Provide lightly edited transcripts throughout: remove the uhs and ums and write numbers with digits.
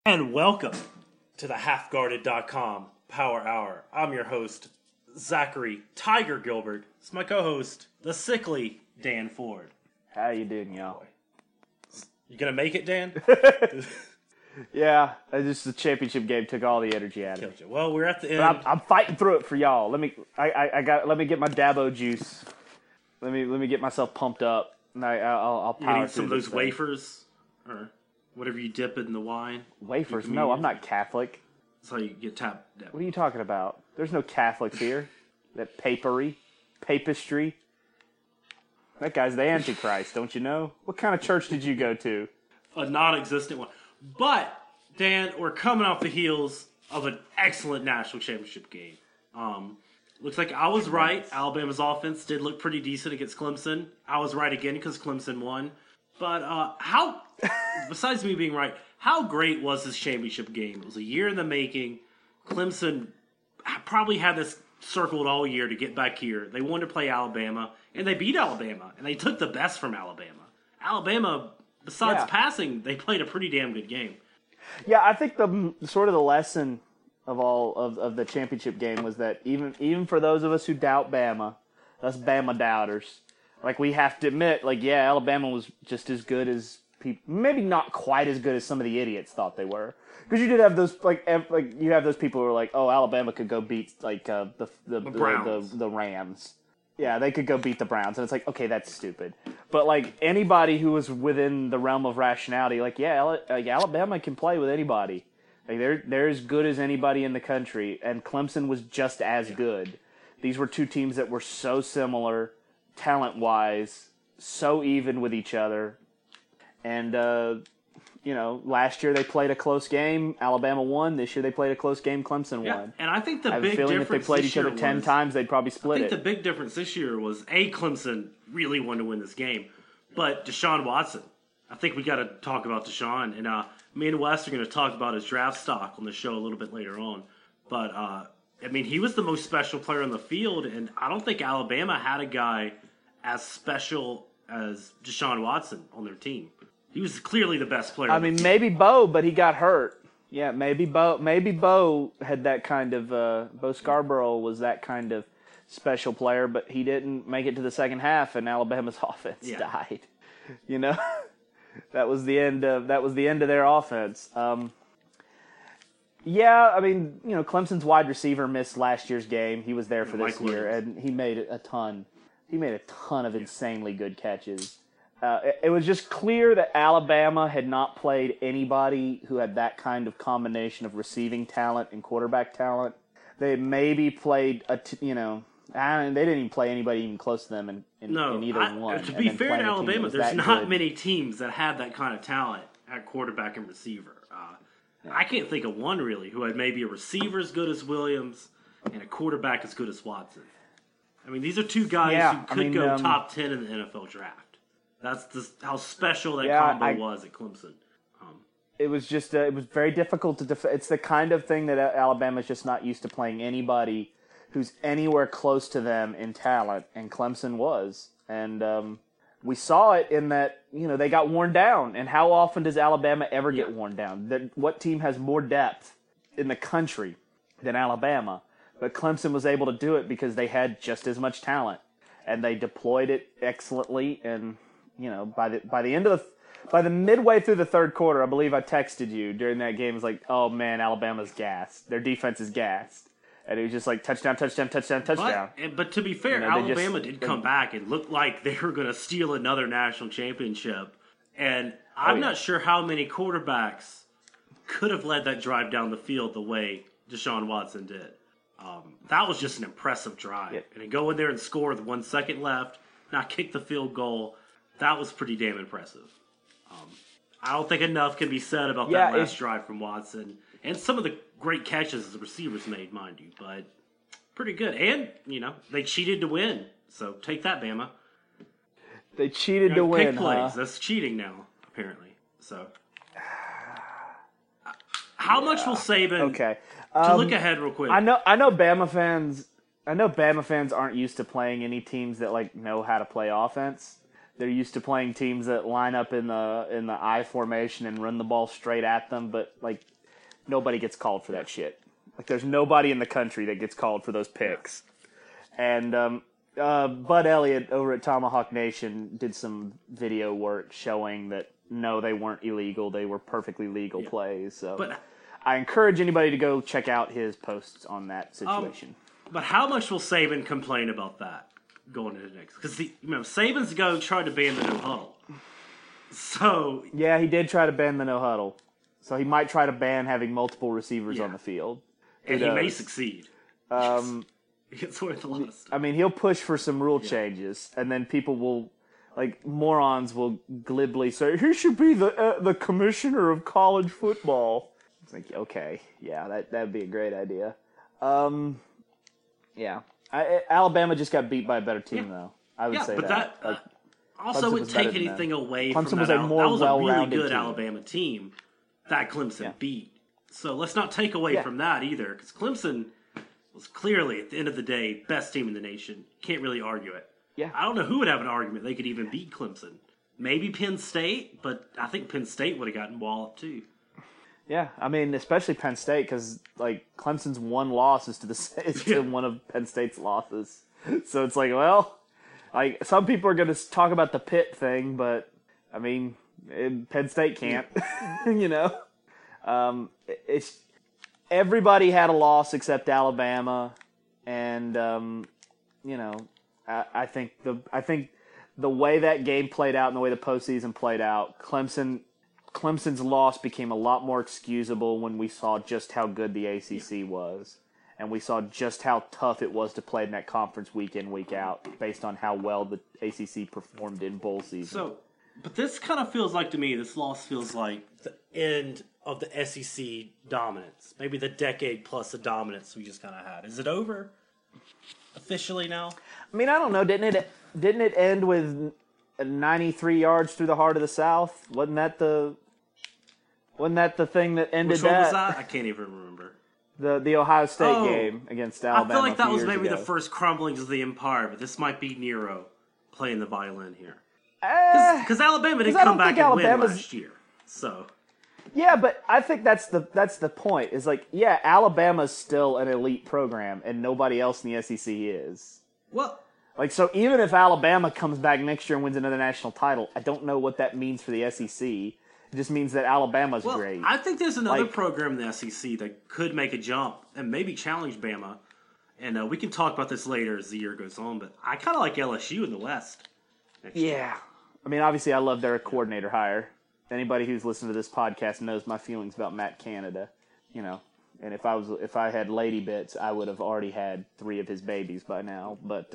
And welcome to the halfguarded.com Power Hour. I'm your host, Zachary Tiger Gilbert. It's my co-host, the sickly Dan Ford. How you doing, y'all? You gonna make it, Dan? Yeah, the championship game took all the energy out of me. Killed you. Well, we're at the end. But I'm fighting through it for y'all. Let me get my Dabo juice. Let me get myself pumped up. And I'll You power need some of through those this thing. wafers or whatever you dip it in the wine. Wafers? You can No, eat I'm it. not Catholic. That's how you get tapped. What are you talking about? There's no Catholics here. That papistry. That guy's the Antichrist, don't you know? What kind of church did you go to? A non-existent one. But, Dan, we're coming off the heels of an excellent national championship game. Looks like I was right. Alabama's offense did look pretty decent against Clemson. I was right again because Clemson won. But besides me being right, how great was this championship game? It was a year in the making. Clemson probably had this circled all year to get back here. They wanted to play Alabama, and they beat Alabama, and they took the best from Alabama. Alabama, besides passing, they played a pretty damn good game. Yeah, I think the sort of the lesson of all of the championship game was that even for those of us who doubt Bama, us Bama doubters, like we have to admit, like Alabama was just as good as people, maybe not quite as good as some of the idiots thought they were. Because you did have those like you have those people who are like, oh, Alabama could go beat like the Browns. the Rams. Yeah, they could go beat the Browns, and it's like, okay, that's stupid. But like anybody who was within the realm of rationality, like Alabama can play with anybody. Like they're as good as anybody in the country, and Clemson was just as good. These were two teams that were so similar, talent-wise, so even with each other, and last year they played a close game. Alabama won. This year they played a close game. Clemson won. And I think the I have big a feeling difference if they played this each other year 10 was- times, they'd probably split I think it. the big difference this year was Clemson really wanted to win this game, but Deshaun Watson. I think we got to talk about Deshaun, and me and Wes are going to talk about his draft stock on the show a little bit later on. But he was the most special player on the field, and I don't think Alabama had a guy as special as Deshaun Watson on their team. He was clearly the best player. I mean, maybe Bo, but he got hurt. Yeah, maybe Bo had that kind of Bo Scarborough was that kind of special player, but he didn't make it to the second half, and Alabama's offense died. You know, that was the end of their offense. Clemson's wide receiver missed last year's game. He was there for this Mike year, Williams. and he made a ton. He made a ton of insanely good catches. It was just clear that Alabama had not played anybody who had that kind of combination of receiving talent and quarterback talent. They maybe played they didn't even play anybody even close to them in either one. To And be then fair playing to a team that Alabama, was there's that not good. many teams that have that kind of talent at quarterback and receiver. I can't think of one really who had maybe a receiver as good as Williams and a quarterback as good as Watson. I mean, these are two guys who could go top 10 in the NFL draft. That's how special that combo was at Clemson. It was just it was very difficult to defend. It's the kind of thing that Alabama's just not used to playing anybody who's anywhere close to them in talent, and Clemson was. And we saw it in that, they got worn down. And how often does Alabama ever get worn down? What team has more depth in the country than Alabama? But Clemson was able to do it because they had just as much talent, and they deployed it excellently. And by the midway through the third quarter, I believe I texted you during that game. It was like, oh man, Alabama's gassed. Their defense is gassed. And it was just like touchdown. But to be fair, Alabama did come back and looked like they were going to steal another national championship. And I'm not sure how many quarterbacks could have led that drive down the field the way Deshaun Watson did. That was just an impressive drive. Yep. And to go in there and score with 1 second left, not kick the field goal, that was pretty damn impressive. I don't think enough can be said about that last drive from Watson. And some of the great catches the receivers made, mind you. But pretty good. And, they cheated to win. So take that, Bama. They cheated to win, pick plays. huh? That's cheating now, apparently. So, how much will Saban? Okay. To look ahead, real quick. I know Bama fans. I know Bama fans aren't used to playing any teams that know how to play offense. They're used to playing teams that line up in the I formation and run the ball straight at them. But nobody gets called for that shit. Like, there's nobody in the country that gets called for those picks. And Bud Elliott over at Tomahawk Nation did some video work showing that, no, they weren't illegal. They were perfectly legal plays. So But I encourage anybody to go check out his posts on that situation. But how much will Saban complain about that going into next? Because Saban's tried to ban the no huddle. So yeah, he did try to ban the no huddle. So he might try to ban having multiple receivers on the field. And he may succeed. It's worth a lot of stuff. I mean, he'll push for some rule changes, and then people will, like, morons will glibly say, he should be the commissioner of college football. It's like, okay, yeah, that'd be a great idea. Yeah. Alabama just got beat by a better team, though. I would say but that. Also wouldn't take anything away Clemson from was that. a more that was a really well-rounded good team. Alabama team that Clemson beat. So let's not take away from that either, because Clemson was clearly, at the end of the day, best team in the nation. Can't really argue it. Yeah. I don't know who would have an argument they could even beat Clemson. Maybe Penn State, but I think Penn State would have gotten walloped too. Yeah, I mean, especially Penn State, because, like, Clemson's one loss is to one of Penn State's losses. So it's like, well, like, some people are going to talk about the Pitt thing, but, I mean, Penn State can't, you know? It's everybody had a loss except Alabama, and, you know, I think the way that game played out and the way the postseason played out, Clemson's loss became a lot more excusable when we saw just how good the ACC was. And we saw just how tough it was to play in that conference week in, week out, based on how well the ACC performed in bowl season. So, but this kind of feels like, to me, this loss feels like the end of the SEC dominance. Maybe the decade plus of dominance we just kind of had. Is it over officially now? I mean, I don't know. Didn't it end with 93 yards through the heart of the South? Wasn't that the thing that ended Which one was that? I can't even remember. The Ohio State game against Alabama. I feel like that was maybe ago. the first crumblings of the empire, but this might be Nero playing the violin here. Because Alabama didn't come back and win last year. So yeah, but I think that's the point. Is like, yeah, Alabama's still an elite program, and nobody else in the SEC is. Well, like, so even if Alabama comes back next year and wins another national title, I don't know what that means for the SEC. It just means that Alabama's great. I think there's another program in the SEC that could make a jump and maybe challenge Bama. And we can talk about this later as the year goes on, but I kind of like LSU in the West. Yeah. I mean, obviously, I love their coordinator hire. Anybody who's listened to this podcast knows my feelings about Matt Canada. You know, and if I had lady bits, I would have already had 3 of his babies by now. But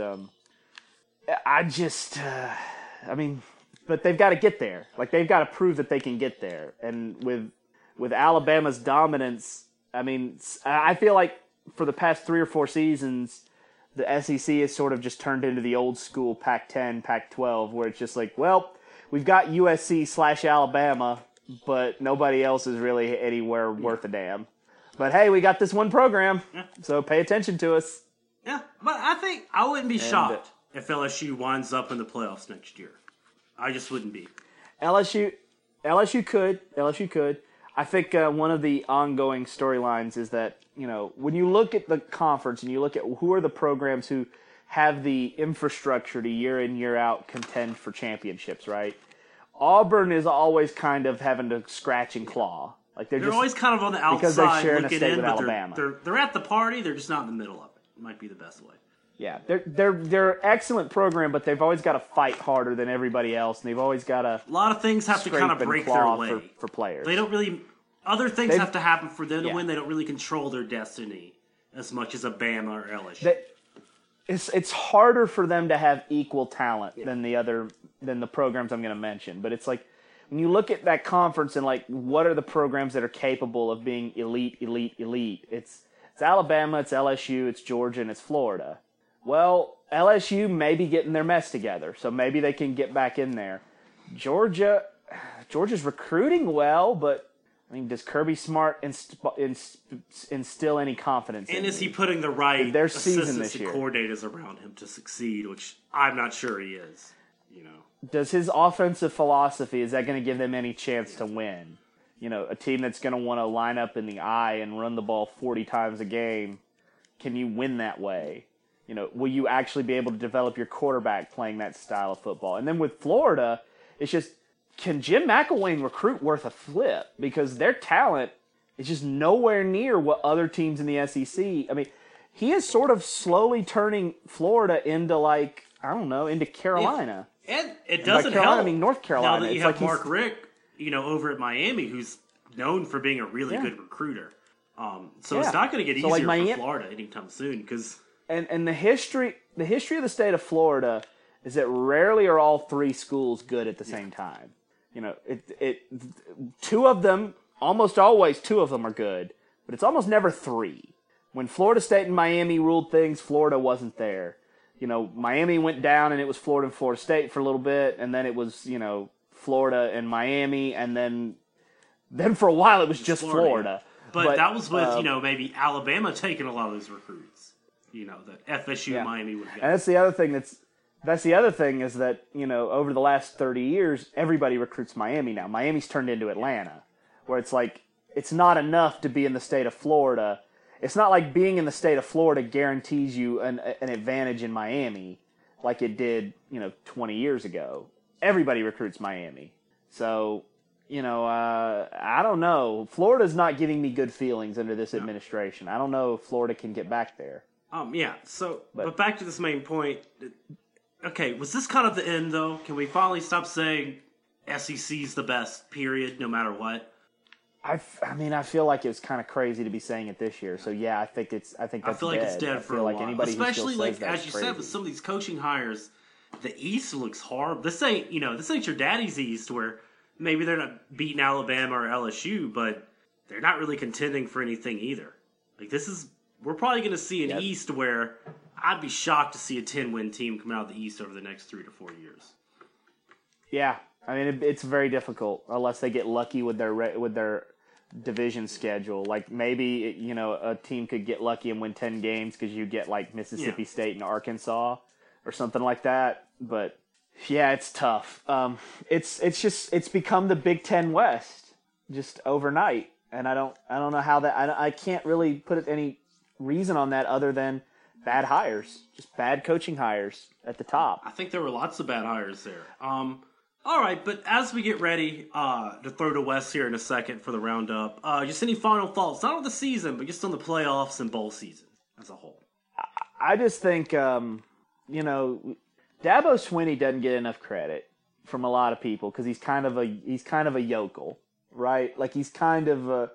but they've got to get there. Like, they've got to prove that they can get there. And with Alabama's dominance, I mean, I feel like for the past 3 or 4 seasons, the SEC has sort of just turned into the old school Pac-10, Pac-12, where it's just like, well, we've got USC/Alabama, but nobody else is really anywhere worth a damn. But hey, we got this one program, so pay attention to us. Yeah, but I think I wouldn't be shocked if LSU winds up in the playoffs next year. I just wouldn't be. LSU could. I think one of the ongoing storylines is that, you know, when you look at the conference and you look at who are the programs who have the infrastructure to year in, year out contend for championships, right? Auburn is always kind of having to scratch and claw. Like they're just, always kind of on the because they're outside sharing a looking state in, with but Alabama. they're at the party. They're just not in the middle of it. Might be the best way. Yeah, they're an excellent program, but they've always got to fight harder than everybody else, and they've always got to. A lot of things have to kind of break their way for players. They don't really. Other things have to happen for them to win. They don't really control their destiny as much as a Bama or LSU. It's harder for them to have equal talent than the programs I'm going to mention. But it's like when you look at that conference and like what are the programs that are capable of being elite? It's Alabama, it's LSU, it's Georgia, and it's Florida. Well, LSU may be getting their mess together, so maybe they can get back in there. Georgia's recruiting well, but I mean, does Kirby Smart instill any confidence in him? And is he putting the right their season assistants this and year? coordinators around him to succeed, which I'm not sure he is. You know, Does his offensive philosophy, is that going to give them any chance to win? a team that's going to want to line up in the eye and run the ball 40 times a game, can you win that way? Will you actually be able to develop your quarterback playing that style of football? And then with Florida, it's just, can Jim McElwain recruit worth a flip? Because their talent is just nowhere near what other teams in the SEC. I mean, he is sort of slowly turning Florida into into Carolina. And it doesn't help. I mean North Carolina. Now that you have Mark Richt, over at Miami, who's known for being a really good recruiter. So it's not going to get easier for Florida anytime soon. Because and the history of the state of Florida is that rarely are all three schools good at the same time. Two of them, almost always two of them are good, but it's almost never three. When Florida State and Miami ruled things, Florida wasn't there. Miami went down and it was Florida and Florida State for a little bit, and then it was, Florida and Miami, and then for a while it was just Florida. But that was with, maybe Alabama taking a lot of those recruits. That FSU and Miami would get. And that's the other thing is that, over the last 30 years, everybody recruits Miami now. Miami's turned into Atlanta, where it's like, it's not enough to be in the state of Florida. It's not like being in the state of Florida guarantees you an advantage in Miami like it did, 20 years ago. Everybody recruits Miami. So, I don't know. Florida's not giving me good feelings under this administration. I don't know if Florida can get back there. Yeah. So, but back to this main point. Okay, was this kind of the end, though? Can we finally stop saying SEC's the best, period, no matter what? I feel like it was kind of crazy to be saying it this year. So yeah, I think that's I feel like it's dead for a while. Anybody especially who still says as you said, with some of these coaching hires, the East looks horrible. This ain't your daddy's East, where maybe they're not beating Alabama or LSU, but they're not really contending for anything either. Like we're probably going to see an East where I'd be shocked to see a 10-win team come out of the East over the next 3 to 4 years. Yeah, I mean it's very difficult unless they get lucky with their division schedule. Like maybe a team could get lucky and win 10 games because you get like Mississippi State and Arkansas or something like that. But yeah, it's tough. It's become the Big Ten West just overnight, and I don't know how that. I can't really put any reason on that other than bad hires, just bad coaching hires at the top. I think there were lots of bad hires there. All right, but as we get ready to throw to Wes here in a second for the roundup, just any final thoughts, not on the season, but just on the playoffs and bowl season as a whole? I just think, Dabo Swinney doesn't get enough credit from a lot of people because he's kind of a yokel, right? Like he's kind of a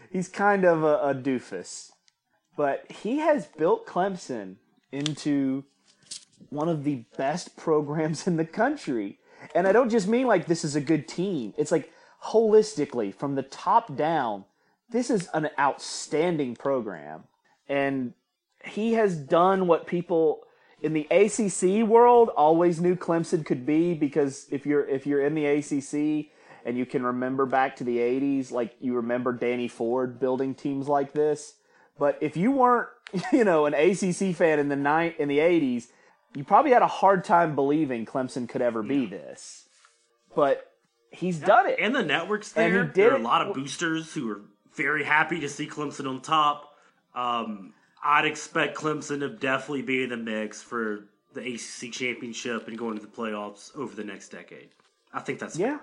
doofus, but he has built Clemson into one of the best programs in the country. And I don't just mean like this is a good team. It's like holistically, from the top down, this is an outstanding program. And he has done what people in the ACC world always knew Clemson could be, because if you're in the ACC and you can remember back to the 80s, like you remember Danny Ford building teams like this. But if you weren't, an ACC fan in the 80s, you probably had a hard time believing Clemson could ever be this. But he's done it. And the network's there. There are a lot of boosters who are very happy to see Clemson on top. I'd expect Clemson to definitely be in the mix for the ACC championship and going to the playoffs over the next decade. I think that's fair.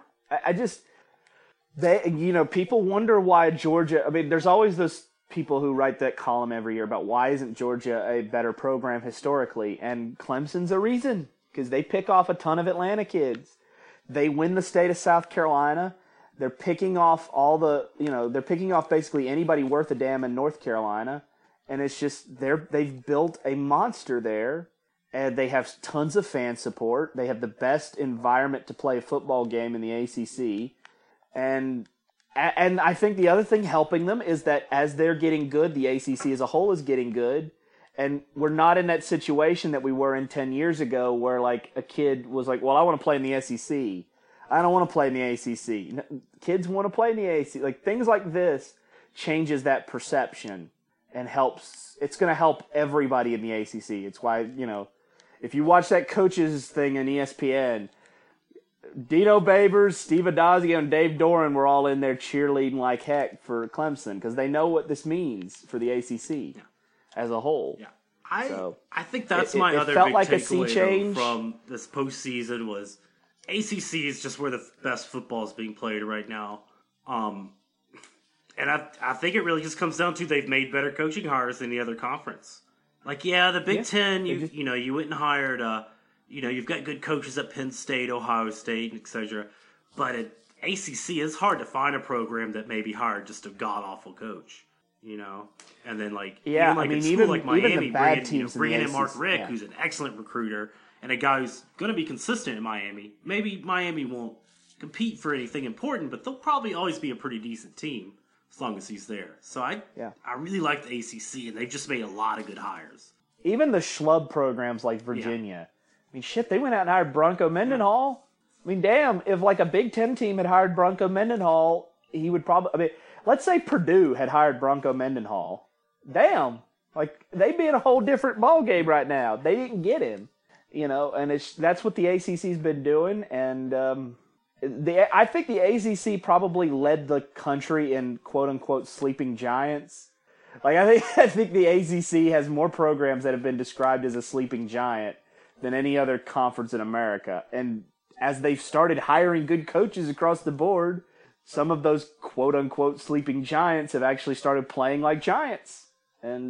People wonder why Georgia. I mean, there's always those people who write that column every year about why isn't Georgia a better program historically, and Clemson's a reason, because they pick off a ton of Atlanta kids. They win the state of South Carolina. They're picking off they're picking off basically anybody worth a damn in North Carolina, and it's just they've built a monster there, and they have tons of fan support. They have the best environment to play a football game in the ACC, and I think the other thing helping them is that as they're getting good, the ACC as a whole is getting good. And we're not in that situation that we were in 10 years ago where like a kid was like, well, I want to play in the SEC. I don't want to play in the ACC. Kids want to play in the ACC. Like things like this changes that perception and helps. It's going to help everybody in the ACC. It's why, if you watch that coaches thing on ESPN, Dino Babers, Steve Adazio, and Dave Doran were all in there cheerleading like heck for Clemson because they know what this means for the ACC as a whole. Yeah. I think that's my other felt big like a sea takeaway change from this postseason was ACC is just where the best football is being played right now. And I think it really just comes down to they've made better coaching hires than the other conference. Like, the Big Ten, you went and hired, you've got good coaches at Penn State, Ohio State, etc. But at ACC, it's hard to find a program that maybe hired just a god-awful coach, And then, even like Miami, bringing in Mark Richt, who's an excellent recruiter, and a guy who's going to be consistent in Miami. Maybe Miami won't compete for anything important, but they'll probably always be a pretty decent team as long as he's there. So I really like the ACC, and they've just made a lot of good hires. Even the schlub programs like Virginia. I mean, shit, they went out and hired Bronco Mendenhall. I mean, damn, if like a Big Ten team had hired Bronco Mendenhall, he would probably, let's say Purdue had hired Bronco Mendenhall. Damn, like they'd be in a whole different ballgame right now. They didn't get him, and that's what the ACC's been doing, and I think the ACC probably led the country in quote unquote sleeping giants. Like I think the ACC has more programs that have been described as a sleeping giant than any other conference in America. And as they've started hiring good coaches across the board, some of those quote unquote sleeping giants have actually started playing like giants. And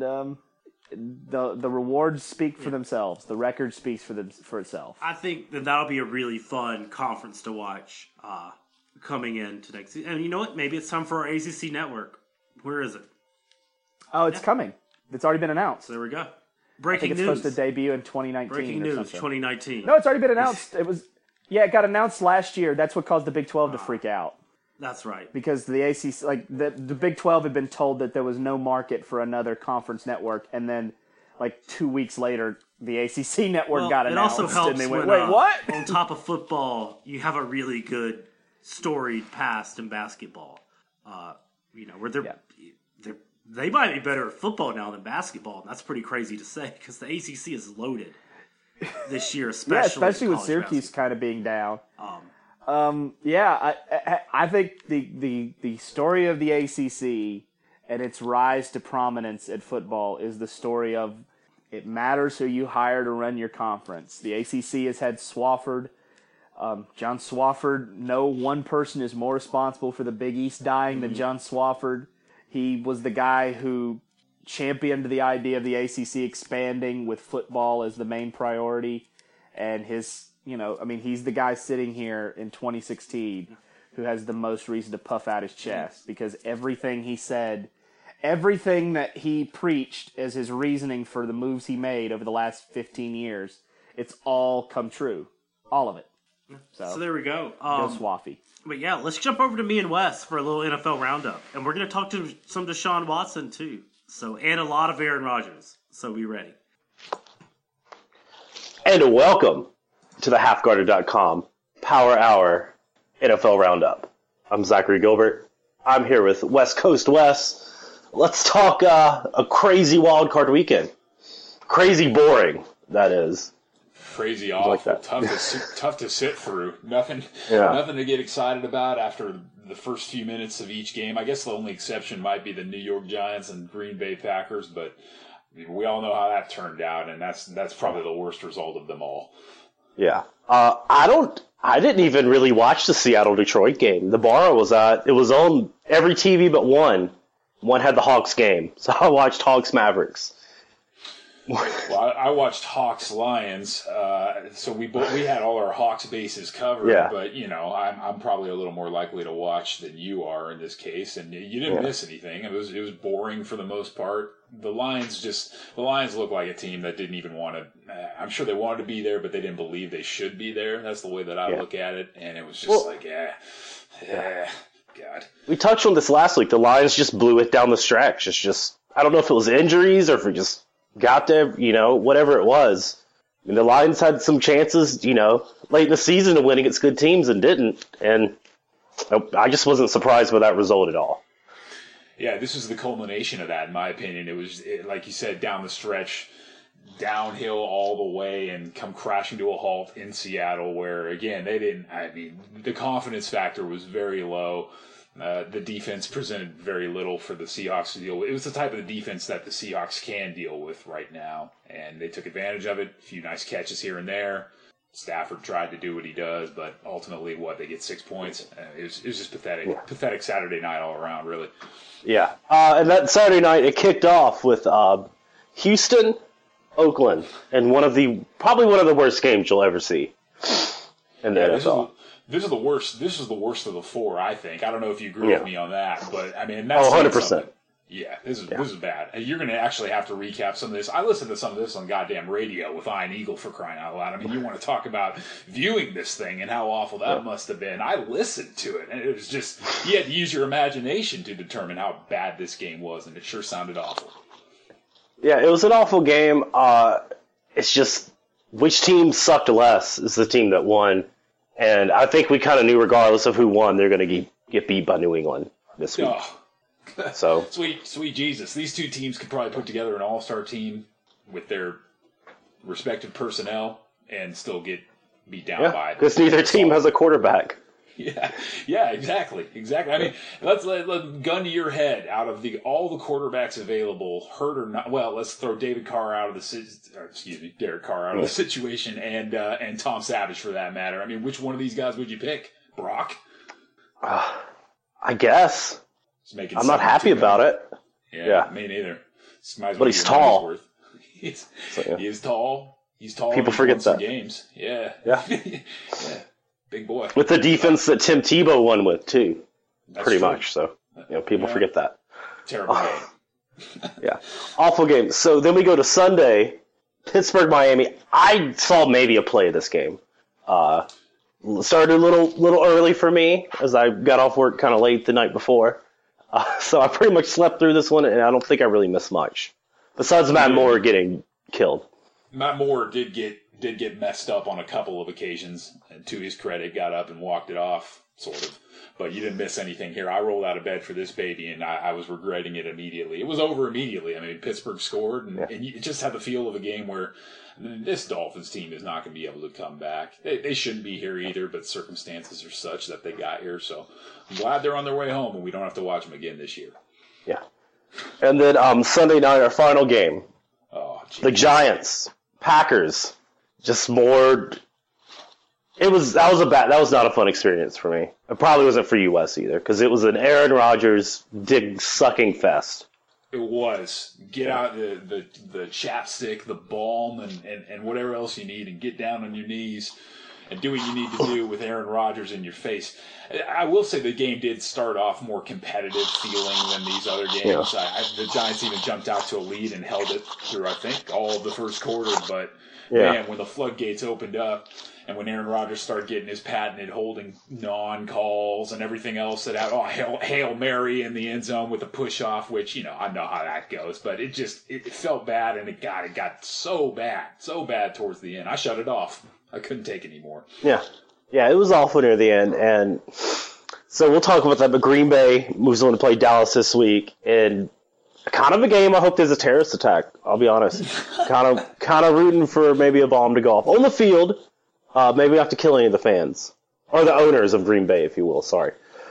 the rewards speak for themselves. The record speaks for itself. I think that'll be a really fun conference to watch coming into next season. And you know what? Maybe it's time for our ACC network. Where is it? Oh, it's coming. It's already been announced. So there we go. I Breaking think it's news. supposed to debut in 2019. Breaking or news, something. 2019. No, it's already been announced. It got announced last year. That's what caused the Big 12 to freak out. That's right. Because the ACC, the Big 12 had been told that there was no market for another conference network, and then 2 weeks later, the ACC network got announced. It also helps and they went, when, wait, what? On top of football, you have a really good storied past in basketball. Where they might be better at football now than basketball, and that's pretty crazy to say because the ACC is loaded this year, especially with Syracuse kind of being down. I think the story of the ACC and its rise to prominence at football is the story of it matters who you hire to run your conference. The ACC has had Swofford. John Swofford, no one person is more responsible for the Big East dying than John Swofford. He was the guy who championed the idea of the ACC expanding with football as the main priority. And he's the guy sitting here in 2016 who has the most reason to puff out his chest because everything he said, everything that he preached as his reasoning for the moves he made over the last 15 years, it's all come true. All of it. So there we go. Go Swaffy. But yeah, let's jump over to me and Wes for a little NFL roundup. And we're going to talk to some Deshaun Watson too. And a lot of Aaron Rodgers. So be ready. And welcome to the HalfGuarder.com Power Hour NFL Roundup. I'm Zachary Gilbert. I'm here with West Coast Wes. Let's talk a crazy wild card weekend. Crazy boring, that is. Crazy awful, like that. tough to sit through. Nothing to get excited about after the first few minutes of each game. I guess the only exception might be the New York Giants and Green Bay Packers, but we all know how that turned out, and that's probably the worst result of them all. Yeah, I didn't even really watch the Seattle-Detroit game. The bar I was at, it was on every TV but one. One had the Hawks game, so I watched Hawks-Mavericks. Well, I watched Hawks Lions, so we had all our Hawks bases covered. Yeah. But I'm probably a little more likely to watch than you are in this case, and you didn't miss anything. It was boring for the most part. The Lions look like a team that didn't even want to. I'm sure they wanted to be there, but they didn't believe they should be there. That's the way that I look at it, and it was just God. We touched on this last week. The Lions just blew it down the stretch. It's just I don't know if it was injuries or if it just got there, whatever it was. I mean, the Lions had some chances, late in the season to win against good teams and didn't. And I just wasn't surprised by that result at all. Yeah, this was the culmination of that, in my opinion. It was, like you said, down the stretch. downhill all the way and come crashing to a halt in Seattle, where, again, the confidence factor was very low. The defense presented very little for the Seahawks to deal with. It was the type of defense that the Seahawks can deal with right now, and they took advantage of it. A few nice catches here and there. Stafford tried to do what he does, but ultimately, they get 6 points. It was just pathetic. Yeah. Pathetic Saturday night all around, really. Yeah. And that Saturday night, it kicked off with Houston, Oakland, and probably one of the worst games you'll ever see in the NFL. This is the worst. This is the worst of the four, I think. I don't know if you agree with me on that, but I mean, that's 100%. Yeah, this is bad. And you're going to actually have to recap some of this. I listened to some of this on goddamn radio with Ian Eagle, for crying out loud. I mean, you want to talk about viewing this thing and how awful that must have been. I listened to it, and it was just, you had to use your imagination to determine how bad this game was, and it sure sounded awful. Yeah, it was an awful game. It's just, which team sucked less is the team that won. And I think we kind of knew, regardless of who won, they're going to get beat by New England this week. Oh. So sweet Jesus, these two teams could probably put together an all-star team with their respective personnel and still get beat down by. Because neither team has a quarterback. Yeah, exactly. I mean, let's gun to your head. Out of all the quarterbacks available, hurt or not, well, let's throw Derek Carr out of the situation, and Tom Savage for that matter. I mean, which one of these guys would you pick? Brock? I guess. I'm not happy about it. Yeah, me neither. But he's tall. He is tall. He's tall. People forget that. Games. Yeah. Yeah. Big boy. With the defense that Tim Tebow won with, too. That's pretty true. Much. So, people forget that. Terrible game. Yeah. Awful game. So then we go to Sunday, Pittsburgh, Miami. I saw maybe a play of this game. Started a little early for me as I got off work kind of late the night before. So I pretty much slept through this one, and I don't think I really missed much. Besides Matt Moore getting killed. Matt Moore did get messed up on a couple of occasions, and to his credit, got up and walked it off, sort of. But you didn't miss anything here. I rolled out of bed for this baby, and I was regretting it immediately. It was over immediately. I mean, Pittsburgh scored, and you just had the feel of a game where this Dolphins team is not going to be able to come back. They shouldn't be here either, but circumstances are such that they got here. So I'm glad they're on their way home, and we don't have to watch them again this year. Yeah. And then Sunday night, our final game. Oh, geez. The Giants, Packers. Just more. That was not a fun experience for me. It probably wasn't for you, Wes, either, because it was an Aaron Rodgers sucking fest. It was. Get out the chapstick, the balm, and whatever else you need, and get down on your knees and do what you need to do with Aaron Rodgers in your face. I will say the game did start off more competitive feeling than these other games. Yeah. The Giants even jumped out to a lead and held it through, I think, all of the first quarter. But, man, when the floodgates opened up, and when Aaron Rodgers started getting his patented holding non-calls and everything else that Hail Mary in the end zone with a push-off, which, I know how that goes. But it felt bad, and it got so bad towards the end. I shut it off. I couldn't take it anymore. Yeah, it was awful near the end. And so we'll talk about that. But Green Bay moves on to play Dallas this week. And kind of a game I hope there's a terrorist attack, I'll be honest. kind of rooting for maybe a bomb to go off on the field. Maybe not to kill any of the fans. Or the owners of Green Bay, if you will. Sorry.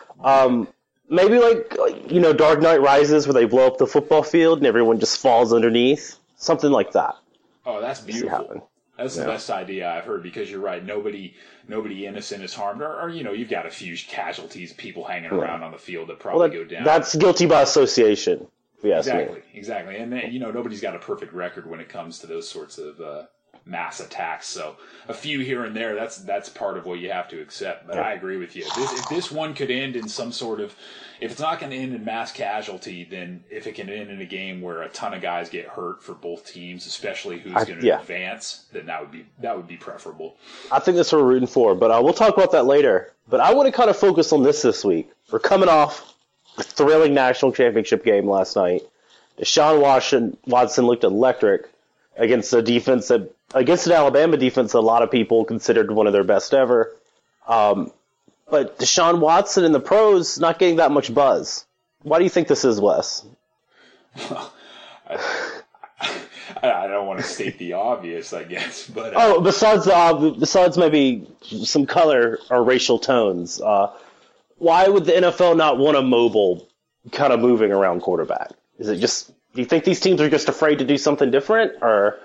Maybe like Dark Knight Rises, where they blow up the football field and everyone just falls underneath. Something like that. Oh, that's beautiful. That's the best idea I've heard, because you're right. Nobody innocent is harmed. Or you've got a few casualties, people hanging around on the field that probably go down. That's guilty by association. Exactly. And then, nobody's got a perfect record when it comes to those sorts of mass attacks. So a few here and there, that's part of what you have to accept. But I agree with you. If this one could end in some sort of, if it's not going to end in mass casualty, then if it can end in a game where a ton of guys get hurt for both teams, especially who's going to advance, then that would be preferable. I think that's what we're rooting for, but we'll talk about that later. But I want to kind of focus on this week. We're coming off a thrilling national championship game last night. Deshaun Watson looked electric against an Alabama defense that a lot of people considered one of their best ever. But Deshaun Watson in the pros not getting that much buzz. Why do you think this is, Wes? I don't want to state the obvious, I guess, but besides maybe some color or racial tones, why would the NFL not want a mobile kind of moving around quarterback? Is it just, do you think these teams are just afraid to do something different, or?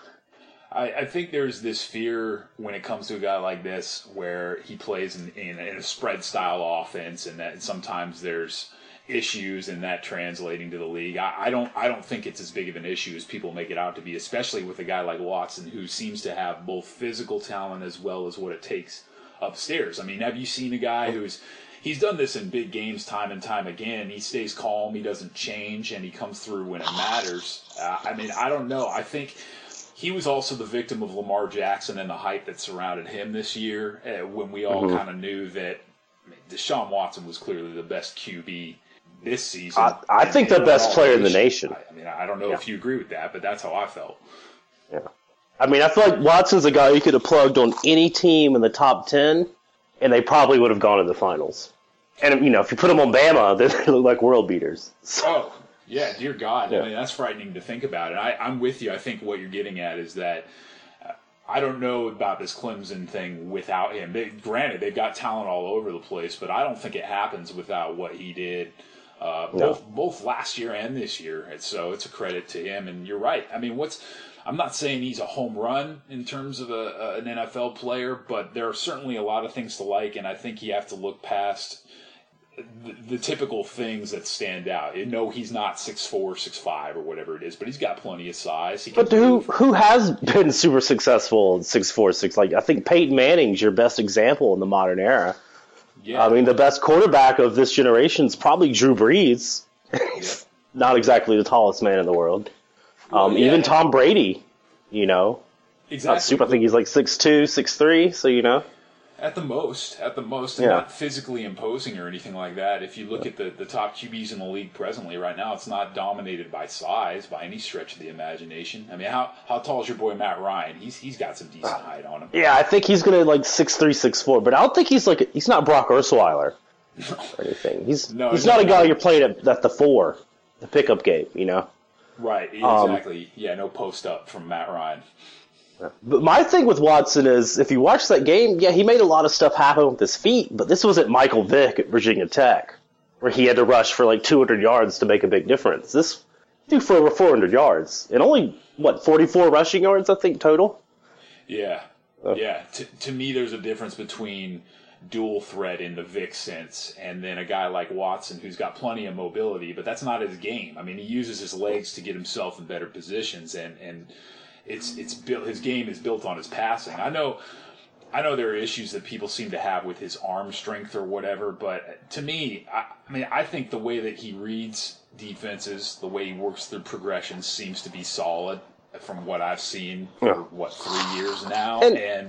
I think there's this fear when it comes to a guy like this where he plays in a spread style offense, and that sometimes there's issues in that translating to the league. I don't think it's as big of an issue as people make it out to be, especially with a guy like Watson who seems to have both physical talent as well as what it takes upstairs. I mean, have you seen a guy he's done this in big games time and time again. He stays calm, he doesn't change, and he comes through when it matters. I mean, I don't know. I think he was also the victim of Lamar Jackson and the hype that surrounded him this year, when we all kind of knew that Deshaun Watson was clearly the best QB this season. I think the best player in the nation. I mean, I don't know if you agree with that, but that's how I felt. Yeah. I mean, I feel like Watson's a guy you could have plugged on any team in the top 10, and they probably would have gone to the finals. And, you know, if you put them on Bama, they look like world beaters. So. Oh, yeah, dear God. Yeah. I mean, that's frightening to think about. And I'm with you. I think what you're getting at is that I don't know about this Clemson thing without him. Granted, they've got talent all over the place, but I don't think it happens without what he did both last year and this year. And so it's a credit to him. And you're right. I mean, I'm not saying he's a home run in terms of an NFL player, but there are certainly a lot of things to like, and I think you have to look past the typical things that stand out. No, he's not 6'4", 6'5", or whatever it is, but he's got plenty of size. But who has been super successful at 6'4", 6"? Like, I think Peyton Manning's your best example in the modern era. Yeah. I mean, the best quarterback of this generation is probably Drew Brees. Not exactly the tallest man in the world. Even Tom Brady, you know. Exactly. I think he's like 6'2", 6'3", so you know. At the most, and not physically imposing or anything like that. If you look at the top QBs in the league presently right now, it's not dominated by size by any stretch of the imagination. I mean, how tall is your boy Matt Ryan? He's got some decent height on him. Yeah, I think he's gonna like 6'3", 6'4", but I don't think he's not Brock Osweiler or anything. He's not a guy you're playing at the 4, the pickup game, you know. Right, exactly. No post up from Matt Ryan. But my thing with Watson is, if you watch that game, he made a lot of stuff happen with his feet, but this wasn't Michael Vick at Virginia Tech, where he had to rush for like 200 yards to make a big difference. This threw for over 400 yards, and only, 44 rushing yards, I think, total? Yeah. Yeah. To me, there's a difference between dual threat in the Vic sense and then a guy like Watson who's got plenty of mobility, but that's not his game. I mean, he uses his legs to get himself in better positions, and it's built. His game is built on his passing. I know there are issues that people seem to have with his arm strength or whatever, but to me, I think the way that he reads defenses, the way he works through progressions seems to be solid from what I've seen for 3 years now, and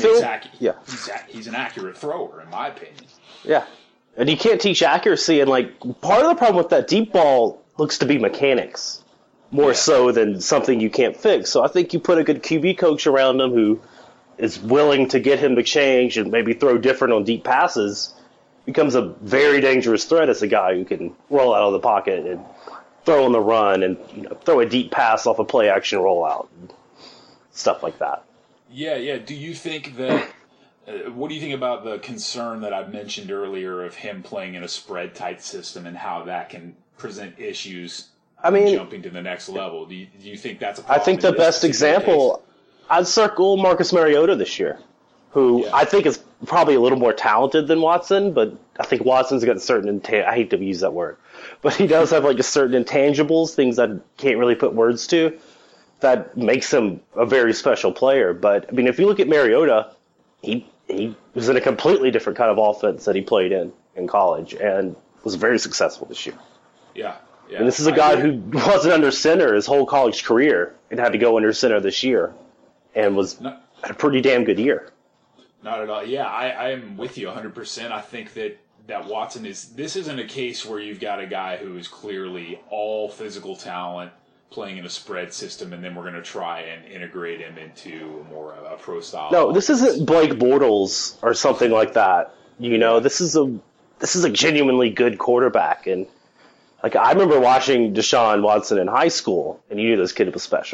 he's an accurate thrower in my opinion. Yeah, and you can't teach accuracy, and like part of the problem with that deep ball looks to be mechanics. More so than something you can't fix. So I think you put a good QB coach around him who is willing to get him to change and maybe throw different on deep passes, becomes a very dangerous threat as a guy who can roll out of the pocket and throw on the run and throw a deep pass off a play action rollout and stuff like that. Yeah. Do you think that what do you think about the concern that I mentioned earlier of him playing in a spread type system and how that can present issues? Jumping to the next level. Do you think that's a problem? I think the best example, I'd circle Marcus Mariota this year, who I think is probably a little more talented than Watson, but I think Watson's got certain, I hate to use that word, but he does have like a certain intangibles, things that I can't really put words to, that makes him a very special player. But, I mean, if you look at Mariota, he was in a completely different kind of offense that he played in college and was very successful this year. Yeah. And this is a guy who wasn't under center his whole college career and had to go under center this year and had a pretty damn good year. Not at all. Yeah, I am with you 100%. I think that Watson this isn't a case where you've got a guy who is clearly all physical talent playing in a spread system, and then we're going to try and integrate him into more of a pro style. No, this isn't Blake Bortles or something like that. This is a genuinely good quarterback. And like, I remember watching Deshaun Watson in high school, and you knew this kid was special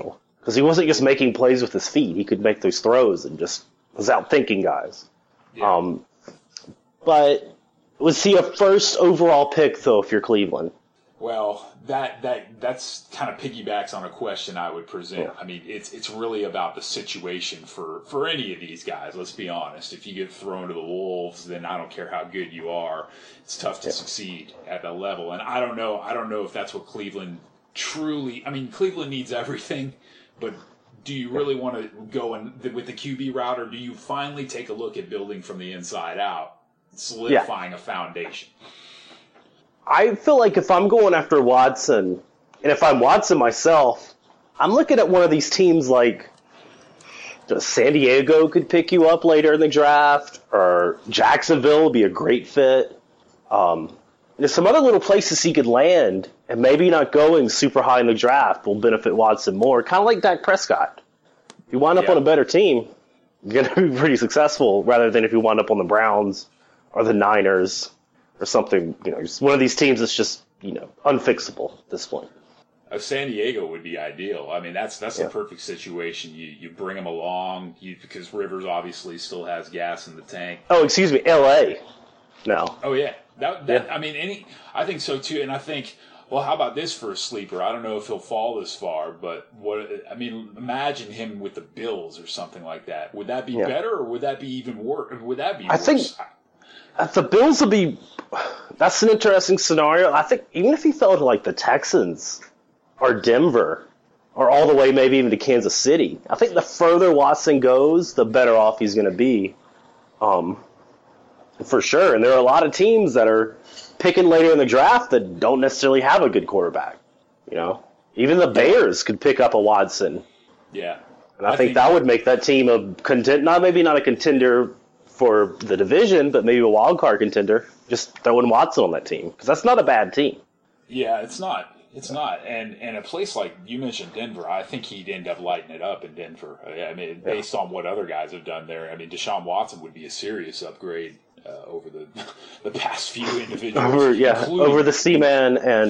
because he wasn't just making plays with his feet. He could make those throws and just was out thinking guys. Yeah. But was he a first overall pick, though, if you're Cleveland? Well, that's kind of piggybacks on a question I would present. Yeah. I mean, it's really about the situation for any of these guys. Let's be honest. If you get thrown to the wolves, then I don't care how good you are. It's tough to succeed at that level. And I don't know if that's what Cleveland truly. I mean, Cleveland needs everything, but do you really want to go with the QB route, or do you finally take a look at building from the inside out, solidifying a foundation? I feel like if I'm going after Watson, and if I'm Watson myself, I'm looking at one of these teams like San Diego could pick you up later in the draft, or Jacksonville would be a great fit. There's some other little places he could land, and maybe not going super high in the draft will benefit Watson more, kind of like Dak Prescott. If you wind up on a better team, you're going to be pretty successful, rather than if you wind up on the Browns or the Niners or something, just one of these teams that's just, unfixable at this point. San Diego would be ideal. I mean, that's the perfect situation. You bring them along, because Rivers obviously still has gas in the tank. Oh, excuse me, L.A. No. Oh yeah, I mean, I think so too. And I think, well, how about this for a sleeper? I don't know if he'll fall this far, but imagine him with the Bills or something like that. Would that be better, or would that be even worse? Would that be worse? I think the Bills would be. That's an interesting scenario. I think even if he fell to like the Texans or Denver or all the way maybe even to Kansas City, I think the further Watson goes, the better off he's going to be, for sure. And there are a lot of teams that are picking later in the draft that don't necessarily have a good quarterback. Even the Bears could pick up a Watson. Yeah, and I think that would make that team a maybe not a contender for the division, but maybe a wild card contender. Just throwing Watson on that team, because that's not a bad team. Yeah, it's not. It's not. And a place like you mentioned, Denver, I think he'd end up lighting it up in Denver. I mean, based on what other guys have done there. I mean, Deshaun Watson would be a serious upgrade over the past few individuals. Over the Seaman and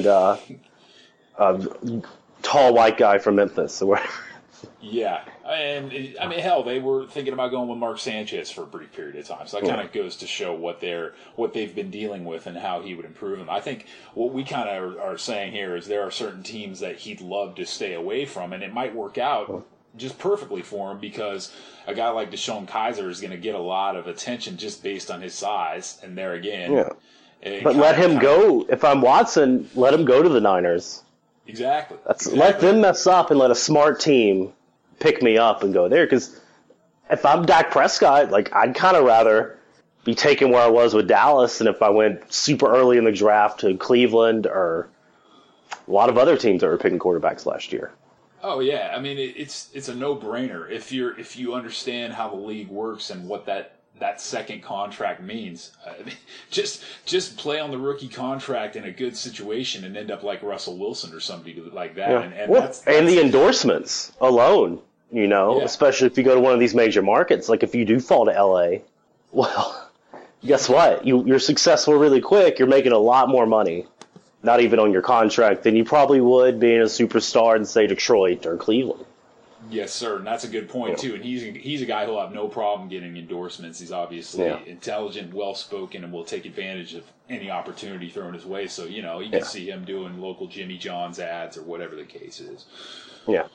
tall white guy from Memphis. Yeah, and I mean, hell, they were thinking about going with Mark Sanchez for a brief period of time. So that kind of goes to show what they've been dealing with and how he would improve them. I think what we kind of are saying here is there are certain teams that he'd love to stay away from, and it might work out just perfectly for him, because a guy like DeShone Kizer is going to get a lot of attention just based on his size. And there again, but let him go. If I'm Watson, let him go to the Niners. Exactly. Let them mess up and let a smart team pick me up and go there. Because if I'm Dak Prescott, I'd kind of rather be taken where I was with Dallas than if I went super early in the draft to Cleveland or a lot of other teams that were picking quarterbacks last year. Oh yeah, I mean it's a no-brainer if you understand how the league works and what that second contract means. I mean, just play on the rookie contract in a good situation and end up like Russell Wilson or somebody like that. Yeah. And the endorsements alone, especially if you go to one of these major markets. Like if you do fall to LA, well, guess what? You're successful really quick. You're making a lot more money, not even on your contract, than you probably would being a superstar in, say, Detroit or Cleveland. Yes, sir, and that's a good point too. And he's a guy who'll have no problem getting endorsements. He's obviously intelligent, well-spoken, and will take advantage of any opportunity thrown his way. So you can see him doing local Jimmy John's ads or whatever the case is. Yeah.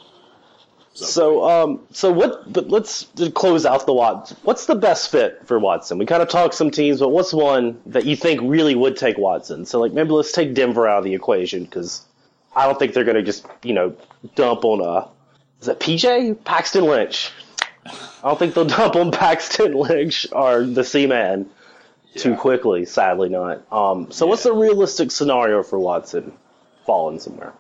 So what? But let's close out the Watson. What's the best fit for Watson? We kind of talked some teams, but what's one that you think really would take Watson? So maybe let's take Denver out of the equation, because I don't think they're going to just dump on is it PJ? Paxton Lynch. I don't think they'll dump on Paxton Lynch or the Seaman too quickly, sadly not. What's the realistic scenario for Watson falling somewhere?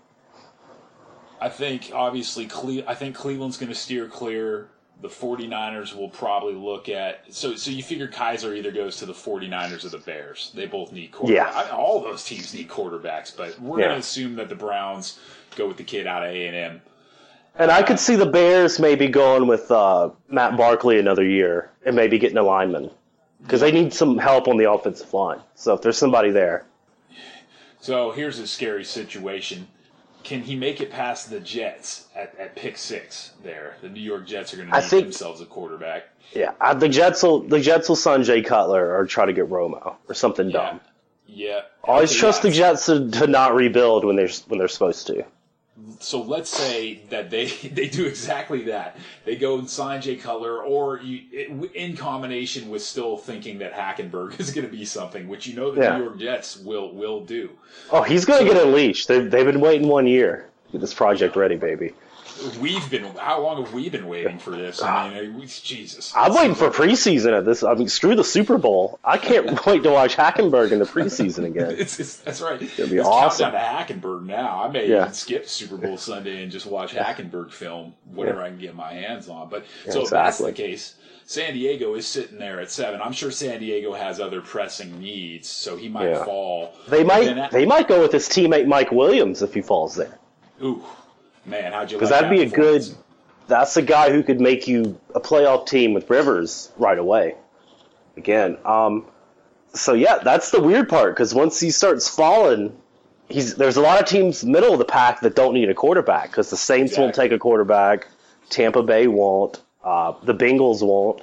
I think, obviously, Cleveland's going to steer clear. The 49ers will probably look at... So you figure Kizer either goes to the 49ers or the Bears. They both need quarterbacks. Yeah. All those teams need quarterbacks, but we're going to assume that the Browns go with the kid out of A&M. And I could see the Bears maybe going with Matt Barkley another year and maybe getting a lineman, because they need some help on the offensive line. So if there's somebody there. So here's a scary situation. Can he make it past the Jets at pick 6 there? The New York Jets are going to need themselves a quarterback. Yeah, the Jets will sign Jay Cutler or try to get Romo or something dumb. Yeah. Always trust the Jets to not rebuild when they're supposed to. So let's say that they do exactly that. They go and sign Jay Cutler, or in combination with still thinking that Hackenberg is going to be something, which the New York Jets will do. Oh, he's going to get unleashed. They've been waiting 1 year to get this project ready, baby. How long have we been waiting for this? I mean, Jesus. I'm waiting for preseason at this. I mean, screw the Super Bowl. I can't wait to watch Hackenberg in the preseason again. That's right. It'll be awesome. Countdown to Hackenberg now. I may even skip Super Bowl Sunday and just watch Hackenberg film, whatever I can get my hands on. But so if that's the case, San Diego is sitting there at 7. I'm sure San Diego has other pressing needs, so he might fall. They might go with his teammate Mike Williams if he falls there. Ooh. Man, how'd you like that? Because that'd be a good. That's the guy who could make you a playoff team with Rivers right away. Again, so yeah, that's the weird part. Because once he starts falling, there's a lot of teams middle of the pack that don't need a quarterback. Because the Saints won't take a quarterback, Tampa Bay won't, the Bengals won't.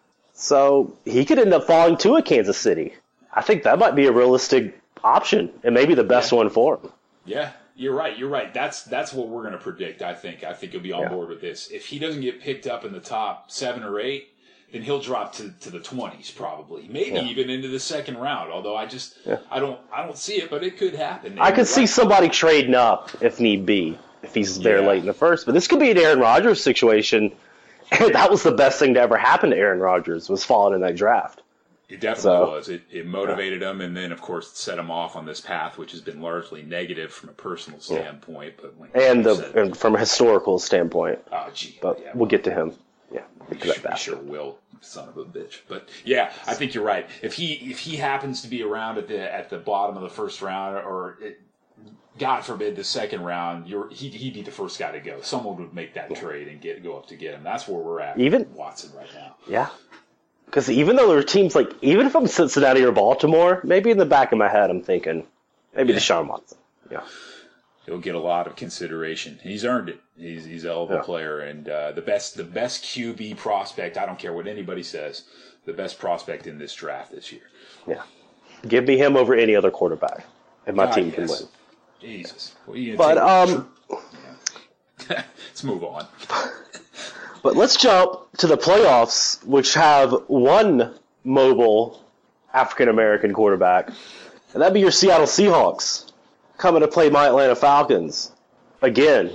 So he could end up falling to a Kansas City. I think that might be a realistic option and maybe the best one for him. Yeah. You're right. That's what we're going to predict, I think. I think he'll be on board with this. If he doesn't get picked up in the top 7 or 8, then he'll drop to the 20s probably. Maybe even into the second round, although I don't see it, but it could happen. I could see somebody trading up if need be, if he's there late in the first. But this could be an Aaron Rodgers situation. And that was the best thing to ever happen to Aaron Rodgers, was falling in that draft. It definitely was. It motivated him, and then, of course, it set him off on this path, which has been largely negative from a personal standpoint. But and from a historical standpoint. Oh, gee. But we'll get to him. Yeah, we sure will, son of a bitch. But yeah, I think you're right. If he happens to be around at the bottom of the first round, or God forbid the second round, he'd be the first guy to go. Someone would make that trade and go up to get him. That's where we're at. Even Watson right now. Yeah. Because even though there are teams even if I'm Cincinnati or Baltimore, maybe in the back of my head I'm thinking, maybe Deshaun Watson. Yeah. He'll get a lot of consideration. He's earned it. He's a hell of a player. And the best QB prospect, I don't care what anybody says, the best prospect in this draft this year. Yeah. Give me him over any other quarterback, and my team can win. Jesus. But, let's move on. But let's jump to the playoffs, which have one mobile African-American quarterback, and that'd be your Seattle Seahawks, coming to play my Atlanta Falcons. Again,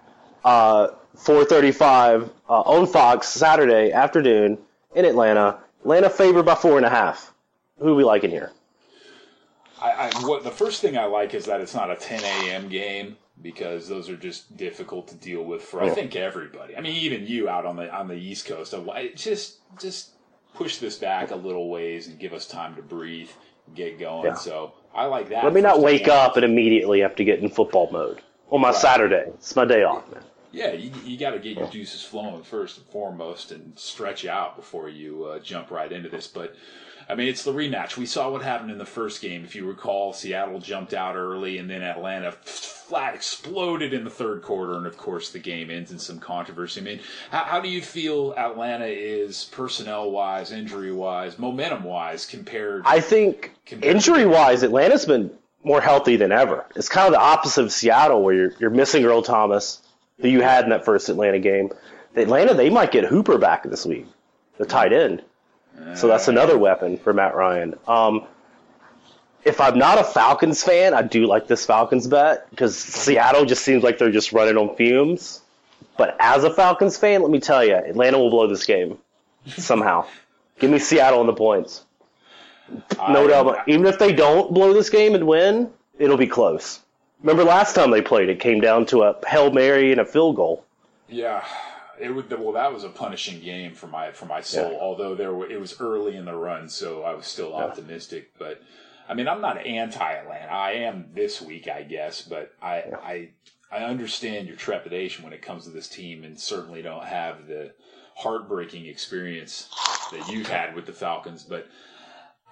4:35 on Fox Saturday afternoon in Atlanta. Atlanta favored by 4.5. Who are we liking here? The first thing I like is that it's not a 10 a.m. game, because those are just difficult to deal with for I think everybody. I mean, even you out on the East Coast. Just push this back a little ways and give us time to breathe and get going. Yeah. So I like that. Let me not wake up and immediately have to get in football mode on my Saturday. It's my day off, man. Yeah, you got to get your juices flowing first and foremost and stretch out before you jump right into this. But I mean, it's the rematch. We saw what happened in the first game. If you recall, Seattle jumped out early, and then Atlanta flat exploded in the third quarter, and of course the game ends in some controversy. I mean, how do you feel Atlanta is personnel-wise, injury-wise, momentum-wise compared? I think injury-wise, Atlanta's been more healthy than ever. It's kind of the opposite of Seattle, where you're missing Earl Thomas, who you had in that first Atlanta game. Atlanta, they might get Hooper back this week, the tight end. So that's another weapon for Matt Ryan. If I'm not a Falcons fan, I do like this Falcons bet, because Seattle just seems like they're just running on fumes. But as a Falcons fan, let me tell you, Atlanta will blow this game somehow. Give me Seattle on the points. No doubt. Even if they don't blow this game and win, it'll be close. Remember last time they played, it came down to a Hail Mary and a field goal. Yeah. That was a punishing game for my soul. Yeah. Although it was early in the run, so I was still optimistic. But I mean, I'm not anti-Atlanta. I am this week, I guess. But I understand your trepidation when it comes to this team, and certainly don't have the heartbreaking experience that you've had with the Falcons. But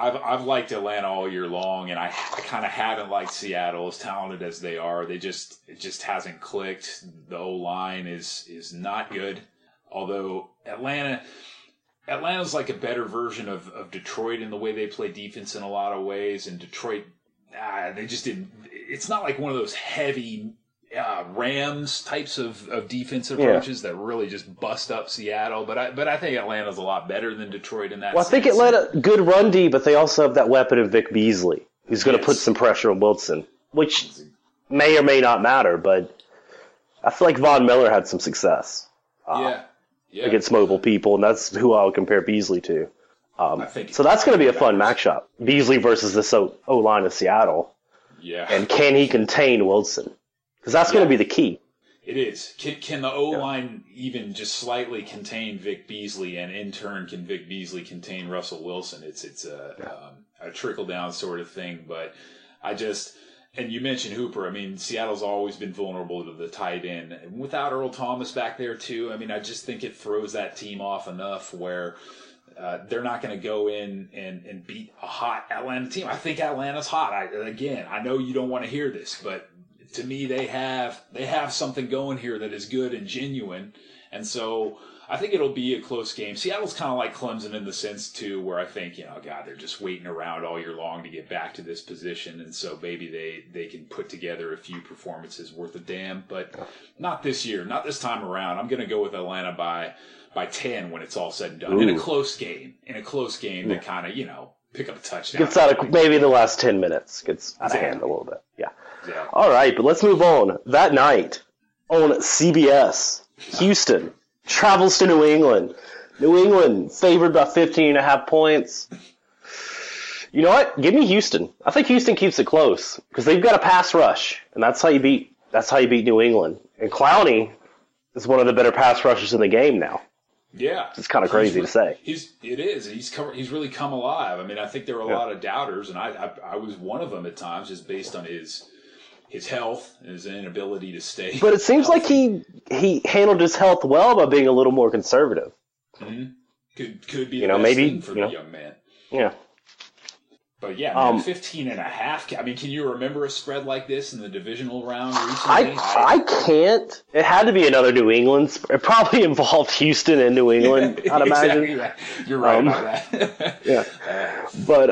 I've liked Atlanta all year long, and I kind of haven't liked Seattle, as talented as they are. It just hasn't clicked. The O-line is not good. Although Atlanta's like a better version of Detroit in the way they play defense in a lot of ways. And Detroit, they just didn't. It's not like one of those heavy Rams types of defense approaches that really just bust up Seattle. But I think Atlanta's a lot better than Detroit in that sense. I think Atlanta, good run D, but they also have that weapon of Vic Beasley, who's going to put some pressure on Wilson, which may or may not matter. But I feel like Von Miller had some success. Against mobile people, and that's who I would compare Beasley to. So that's going to be a fun matchup. Beasley versus this O-line of Seattle. Yeah. And can he contain Wilson? Because that's going to be the key. It is. Can the O-line even just slightly contain Vic Beasley, and in turn can Vic Beasley contain Russell Wilson? It's a trickle-down sort of thing, but and you mentioned Hooper. I mean, Seattle's always been vulnerable to the tight end. And without Earl Thomas back there, too, I mean, I just think it throws that team off enough where they're not going to go in and beat a hot Atlanta team. I think Atlanta's hot. I know you don't want to hear this, but to me, they have something going here that is good and genuine. And so I think it'll be a close game. Seattle's kind of like Clemson in the sense, too, where I think, they're just waiting around all year long to get back to this position. And so maybe they can put together a few performances worth a damn. But not this year, not this time around. I'm going to go with Atlanta by 10 when it's all said and done. In a close game that kind of, pick up a touchdown. Gets out of, maybe in the last 10 minutes. Gets out of hand a little bit. Yeah. All right, but let's move on. That night on CBS, Houston travels to New England. New England favored by 15.5 points. You know what? Give me Houston. I think Houston keeps it close because they've got a pass rush, and that's how you beat New England. And Clowney is one of the better pass rushers in the game now. Yeah, it's kind of crazy to say. It is. He's really come alive. I mean, I think there were a lot of doubters, and I was one of them at times, just based on his health and his inability to stay. But it seems healthy. like he handled his health well by being a little more conservative. Mm-hmm. Could be the best thing for the young man. Yeah. But yeah, man, 15.5. I mean, can you remember a spread like this in the divisional round recently? I can't. It had to be another New England. It probably involved Houston and New England, I'd imagine. Exactly. You're right about that. Yeah. But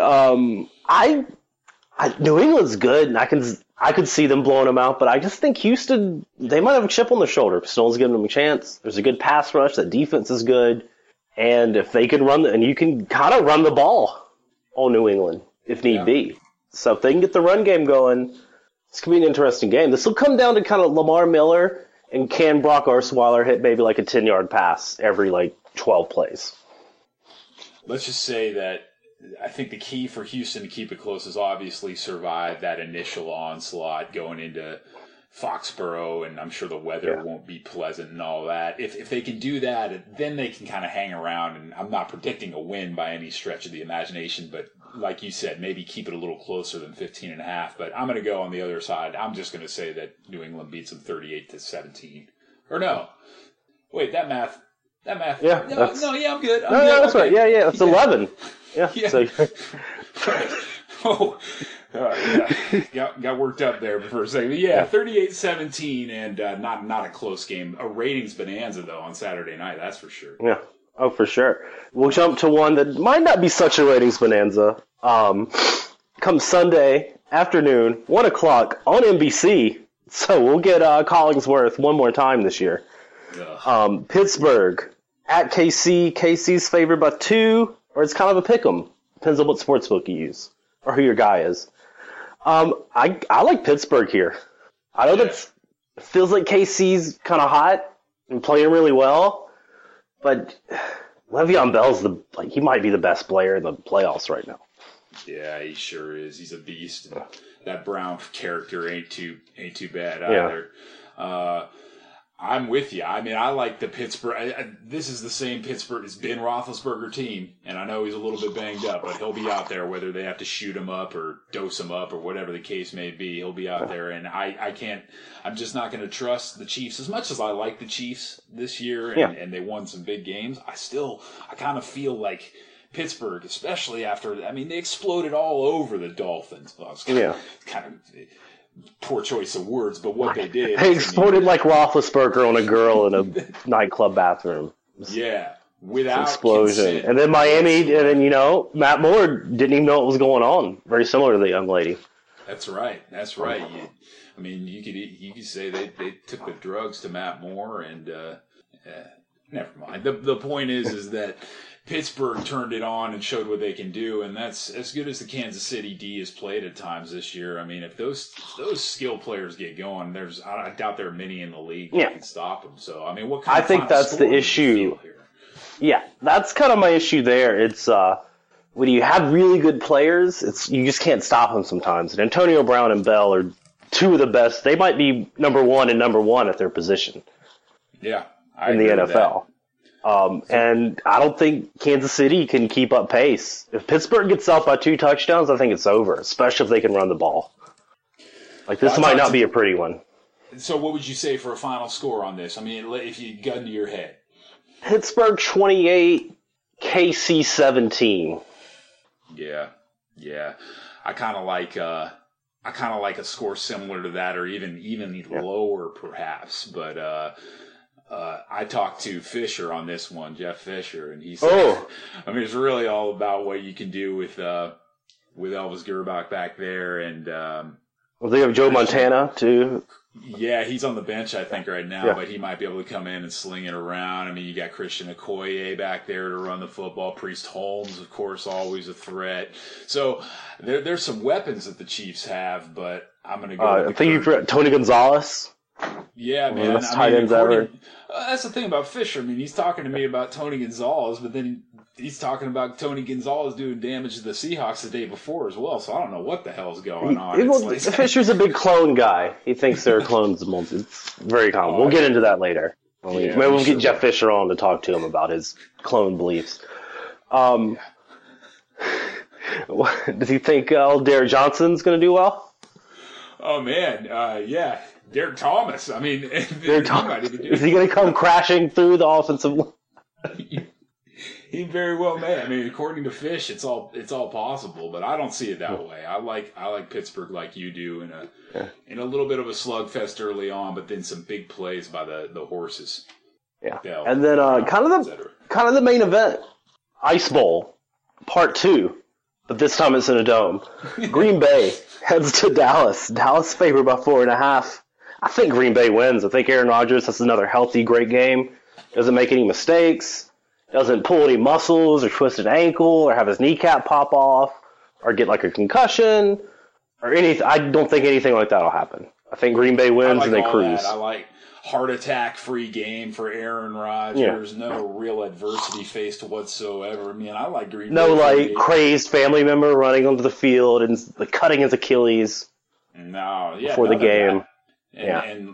New England's good, and I could see them blowing them out, but I just think Houston, they might have a chip on their shoulder. Snow's giving them a chance. There's a good pass rush. The defense is good. And if they can and you can kind of run the ball on New England if need be. So if they can get the run game going, this could be an interesting game. This will come down to kind of Lamar Miller and can Brock Osweiler hit maybe like a 10-yard pass every 12 plays. Let's just say that I think the key for Houston to keep it close is obviously survive that initial onslaught going into Foxborough, and I'm sure the weather won't be pleasant and all that. If they can do that, then they can kind of hang around, and I'm not predicting a win by any stretch of the imagination, but like you said, maybe keep it a little closer than 15.5. But I'm going to go on the other side. I'm just going to say that New England beats them 38-17. Or no. Wait, that math. Yeah. I'm good. That's right. Yeah. It's 11. Yeah. So. Got worked up there for a second. Yeah, 38-17, and not a close game. A ratings bonanza, though, on Saturday night, that's for sure. Yeah. Oh, for sure. We'll jump to one that might not be such a ratings bonanza. Come Sunday afternoon, 1 o'clock on NBC. So we'll get Collingsworth one more time this year. Pittsburgh at KC. KC's favored by 2, or it's kind of a pick 'em. Depends on what sportsbook you use or who your guy is. I like Pittsburgh here. I know that it feels like KC's kind of hot and playing really well, but Le'Veon Bell's he might be the best player in the playoffs right now. Yeah, he sure is. He's a beast. That Brown character ain't too bad either. I'm with you. I mean, I like the Pittsburgh. This is the same Pittsburgh as Ben Roethlisberger team, and I know he's a little bit banged up, but he'll be out there whether they have to shoot him up or dose him up or whatever the case may be. He'll be out there, and I'm just not going to trust the Chiefs as much as I like the Chiefs this year, and they won some big games. I kind of feel like Pittsburgh, especially after, they exploded all over the Dolphins. Well, kind of poor choice of words, but what they did. They exploded like Roethlisberger on a girl in a nightclub bathroom. Yeah, without explosion. consent. And then Miami, and then, Matt Moore didn't even know what was going on. Very similar to the young lady. That's right. You could say they took the drugs to Matt Moore, and never mind. The point is that Pittsburgh turned it on and showed what they can do, and that's as good as the Kansas City D has played at times this year. If those skill players get going, I doubt there are many in the league that can stop them. So, what kind I think that's the issue. Yeah, that's kind of my issue there. It's when you have really good players, you just can't stop them sometimes. And Antonio Brown and Bell are two of the best. They might be number one at their position. Yeah, in the NFL. And I don't think Kansas City can keep up pace. If Pittsburgh gets up by 2 touchdowns, I think it's over, especially if they can run the ball. This might not be a pretty one. So what would you say for a final score on this? If you gun to your head. Pittsburgh 28, KC 17. Yeah. I kind of like a score similar to that, or even lower perhaps. But I talked to Fisher on this one, Jeff Fisher, and he said, it's really all about what you can do with Elvis Gerbach back there, and they have Joe Montana too. Yeah, he's on the bench, I think, right now, but he might be able to come in and sling it around. You got Christian Okoye back there to run the football. Priest Holmes, of course, always a threat. So there's some weapons that the Chiefs have, but I'm going to go. I think you've got Tony Gonzalez. Yeah, man. Best tight ends ever. That's the thing about Fisher. He's talking to me about Tony Gonzalez, but then he's talking about Tony Gonzalez doing damage to the Seahawks the day before as well. So I don't know what the hell's going on. Fisher's a big clone guy. He thinks they're clones. It's very common. We'll get into that later. Maybe we'll get Jeff Fisher on to talk to him about his clone beliefs. Does he think Derek Johnson's going to do well? Oh, man. Yeah. Derek Thomas. Derek Thomas. Is he going to come crashing through the offensive line? He very well may. According to Fish, it's all possible, but I don't see it that way. I like Pittsburgh like you do in a little bit of a slugfest early on, but then some big plays by the horses. Yeah, and then kind of the main event, Ice Bowl, Part 2, but this time it's in a dome. Green Bay heads to Dallas. Dallas favored by 4.5. I think Green Bay wins. I think Aaron Rodgers has another healthy, great game. Doesn't make any mistakes. Doesn't pull any muscles or twist an ankle or have his kneecap pop off or get a concussion or anything. I don't think anything like that will happen. I think Green Bay wins and they cruise. I like heart attack free game for Aaron Rodgers. Yeah. No real adversity faced whatsoever. I like Green Bay. No crazed family member running onto the field and cutting his Achilles. Before the game. And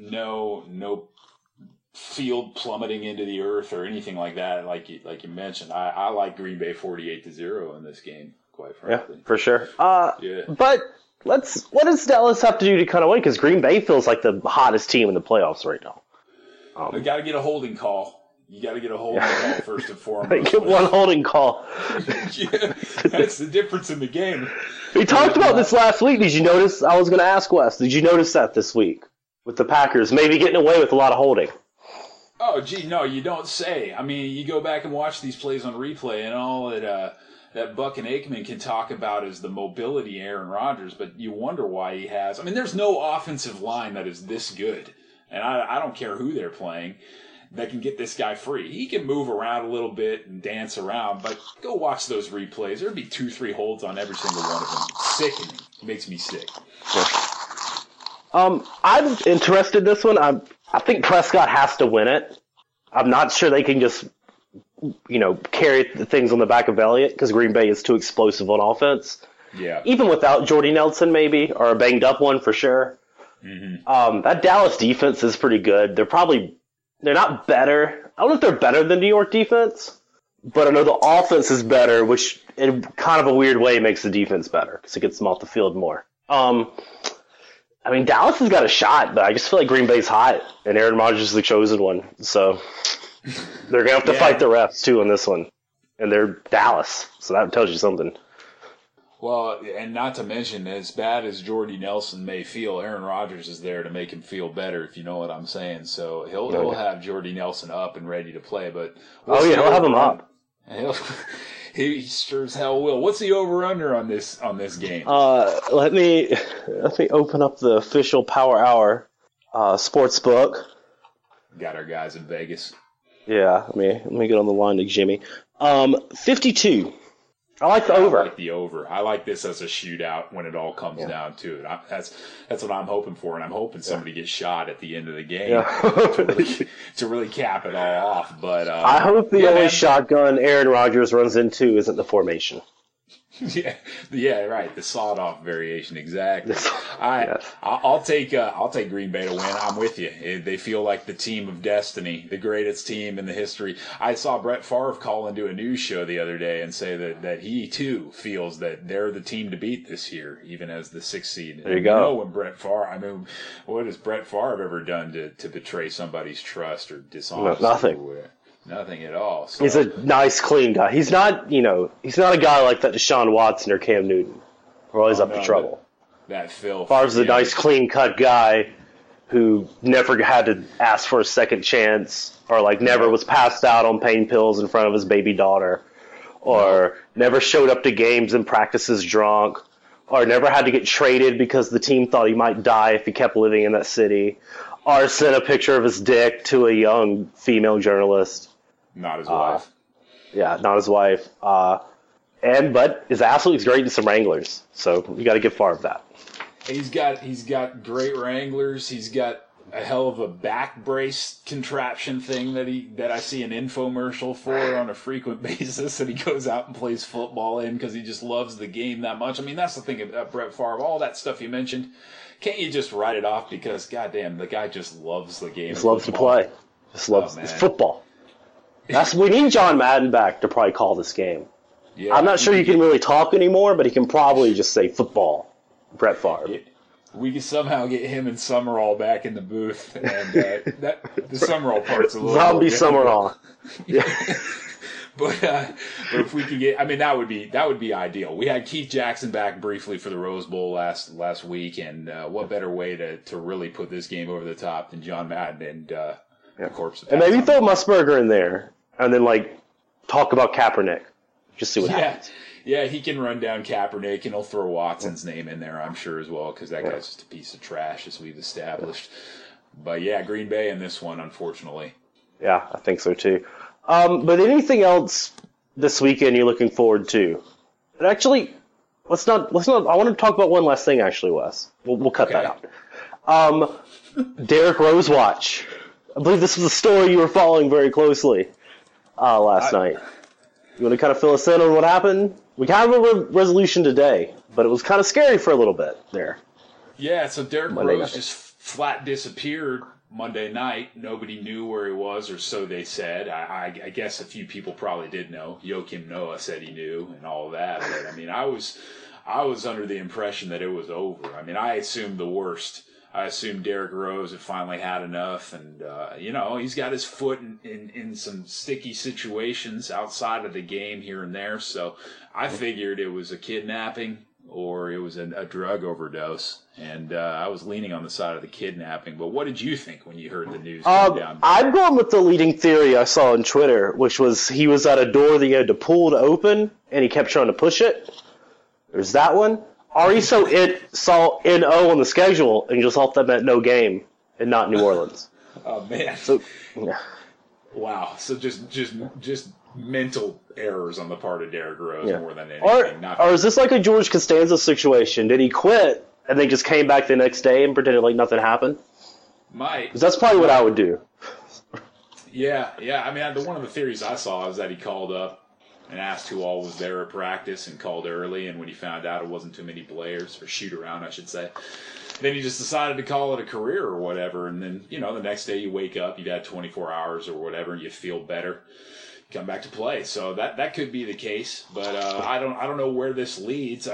no field plummeting into the earth or anything like that. Like you mentioned, I like Green Bay 48-0 in this game, quite frankly. Yeah, for sure. But what does Dallas have to do to kind of win? Because Green Bay feels like the hottest team in the playoffs right now. You got to get a holding call. You got to get a holding call first and foremost. Get one holding call. Yeah, that's the difference in the game. We talked about this last week. Did you notice? I was going to ask Wes. Did you notice that this week with the Packers maybe getting away with a lot of holding? Oh, gee, no, you don't say. You go back and watch these plays on replay, and all that Buck and Aikman can talk about is the mobility Aaron Rodgers, but you wonder why he has. There's no offensive line that is this good, and I don't care who they're playing, that can get this guy free. He can move around a little bit and dance around, but go watch those replays. There'd be 2-3 holds on every single one of them. Sickening. It makes me sick. I'm interested in this one. I think Prescott has to win it. I'm not sure they can just, carry the things on the back of Elliott because Green Bay is too explosive on offense. Yeah. Even without Jordy Nelson, maybe, or a banged up one for sure. Mm-hmm. That Dallas defense is pretty good. They're not better. I don't know if they're better than New York defense, but I know the offense is better, which in kind of a weird way makes the defense better because it gets them off the field more. Dallas has got a shot, but I just feel like Green Bay's hot, and Aaron Rodgers is the chosen one. So they're going to have to fight the refs, too, on this one. and they're Dallas, so that tells you something. Well, and not to mention, as bad as Jordy Nelson may feel, Aaron Rodgers is there to make him feel better, if you know what I'm saying. So he'll have Jordy Nelson up and ready to play. But he'll have him up. He sure as hell will. What's the over/under on this game? Let me open up the official Power Hour sports book. Got our guys in Vegas. Yeah, let me get on the line to Jimmy. 52. I like the over. I like the over. I like this as a shootout when it all comes down to it. That's what I'm hoping for, and I'm hoping somebody gets shot at the end of the game to really cap it all off. But I hope the only shotgun Aaron Rodgers runs into isn't the formation. Yeah, right. The sawed-off variation, exactly. I'll take Green Bay to win. I'm with you. They feel like the team of destiny, the greatest team in the history. I saw Brett Favre call into a news show the other day and say that he too feels that they're the team to beat this year, even as the 6th seed. There you go. When Brett Favre, what has Brett Favre ever done to betray somebody's trust or dishonor? Nothing. Nothing at all. So. He's a nice, clean guy. He's not a guy like that Deshaun Watson or Cam Newton. We're always up to trouble. That Phil. Favre's a nice, clean-cut guy who never had to ask for a second chance or, never was passed out on pain pills in front of his baby daughter or never showed up to games and practices drunk or never had to get traded because the team thought he might die if he kept living in that city or sent a picture of his dick to a young female journalist. Not his wife. Yeah, not his wife. But his athlete's great in some Wranglers, so you got to give Favre that. He's got great Wranglers. He's got a hell of a back brace contraption thing that I see an infomercial for on a frequent basis, and he goes out and plays football in because he just loves the game that much. I mean, that's the thing about Brett Favre. All that stuff you mentioned, can't you just write it off because, goddamn, the guy just loves the game. Just loves to play. Just loves it's football. We need John Madden back to probably call this game. Yeah, I'm not sure he can really talk anymore, but he can probably just say football. Brett Favre. Yeah. We can somehow get him and Summerall back in the booth, and the Summerall part's a little zombie Summerall. Yeah. But if we could get, that would be ideal. We had Keith Jackson back briefly for the Rose Bowl last week, and what better way to really put this game over the top than John Madden and the corpse of and maybe throw Musburger in there, and then talk about Kaepernick. Just see what happens. Yeah, he can run down Kaepernick, and he'll throw Watson's name in there, I'm sure, as well, because that guy's just a piece of trash, as we've established. But yeah, Green Bay in this one, unfortunately. Yeah, I think so too. But anything else this weekend you're looking forward to? And actually, let's not. I want to talk about one last thing. Actually, Wes, we'll cut that out. Derrick Rose watch. I believe this was a story you were following very closely last night. You want to kind of fill us in on what happened? We have a resolution today, but it was kind of scary for a little bit there. Yeah, so Derrick Rose just flat disappeared Monday night. Nobody knew where he was, or so they said. I guess a few people probably did know. Joakim Noah said he knew and all of that. But, I was under the impression that it was over. I assumed the worst. I assumed Derrick Rose had finally had enough, and he's got his foot in some sticky situations outside of the game here and there. So I figured it was a kidnapping or it was a drug overdose, and I was leaning on the side of the kidnapping. But what did you think when you heard the news come down? I'm going with the leading theory I saw on Twitter, which was he was at a door that he had to pull to open, and he kept trying to push it. There's that one. Or he saw NO on the schedule and just thought that meant no game and not New Orleans. Oh man! So, yeah. Wow. So just mental errors on the part of Derrick Rose more than anything. Or is this like a George Costanza situation? Did he quit and then just came back the next day and pretended like nothing happened? Might. Because that's probably what I would do. Yeah. One of the theories I saw is that he called up and asked who all was there at practice and called early, and when he found out it wasn't too many players, or shoot around, I should say, then he just decided to call it a career or whatever, and then, the next day you wake up, you've had 24 hours or whatever, and you feel better, come back to play. So that could be the case, but I don't know where this leads.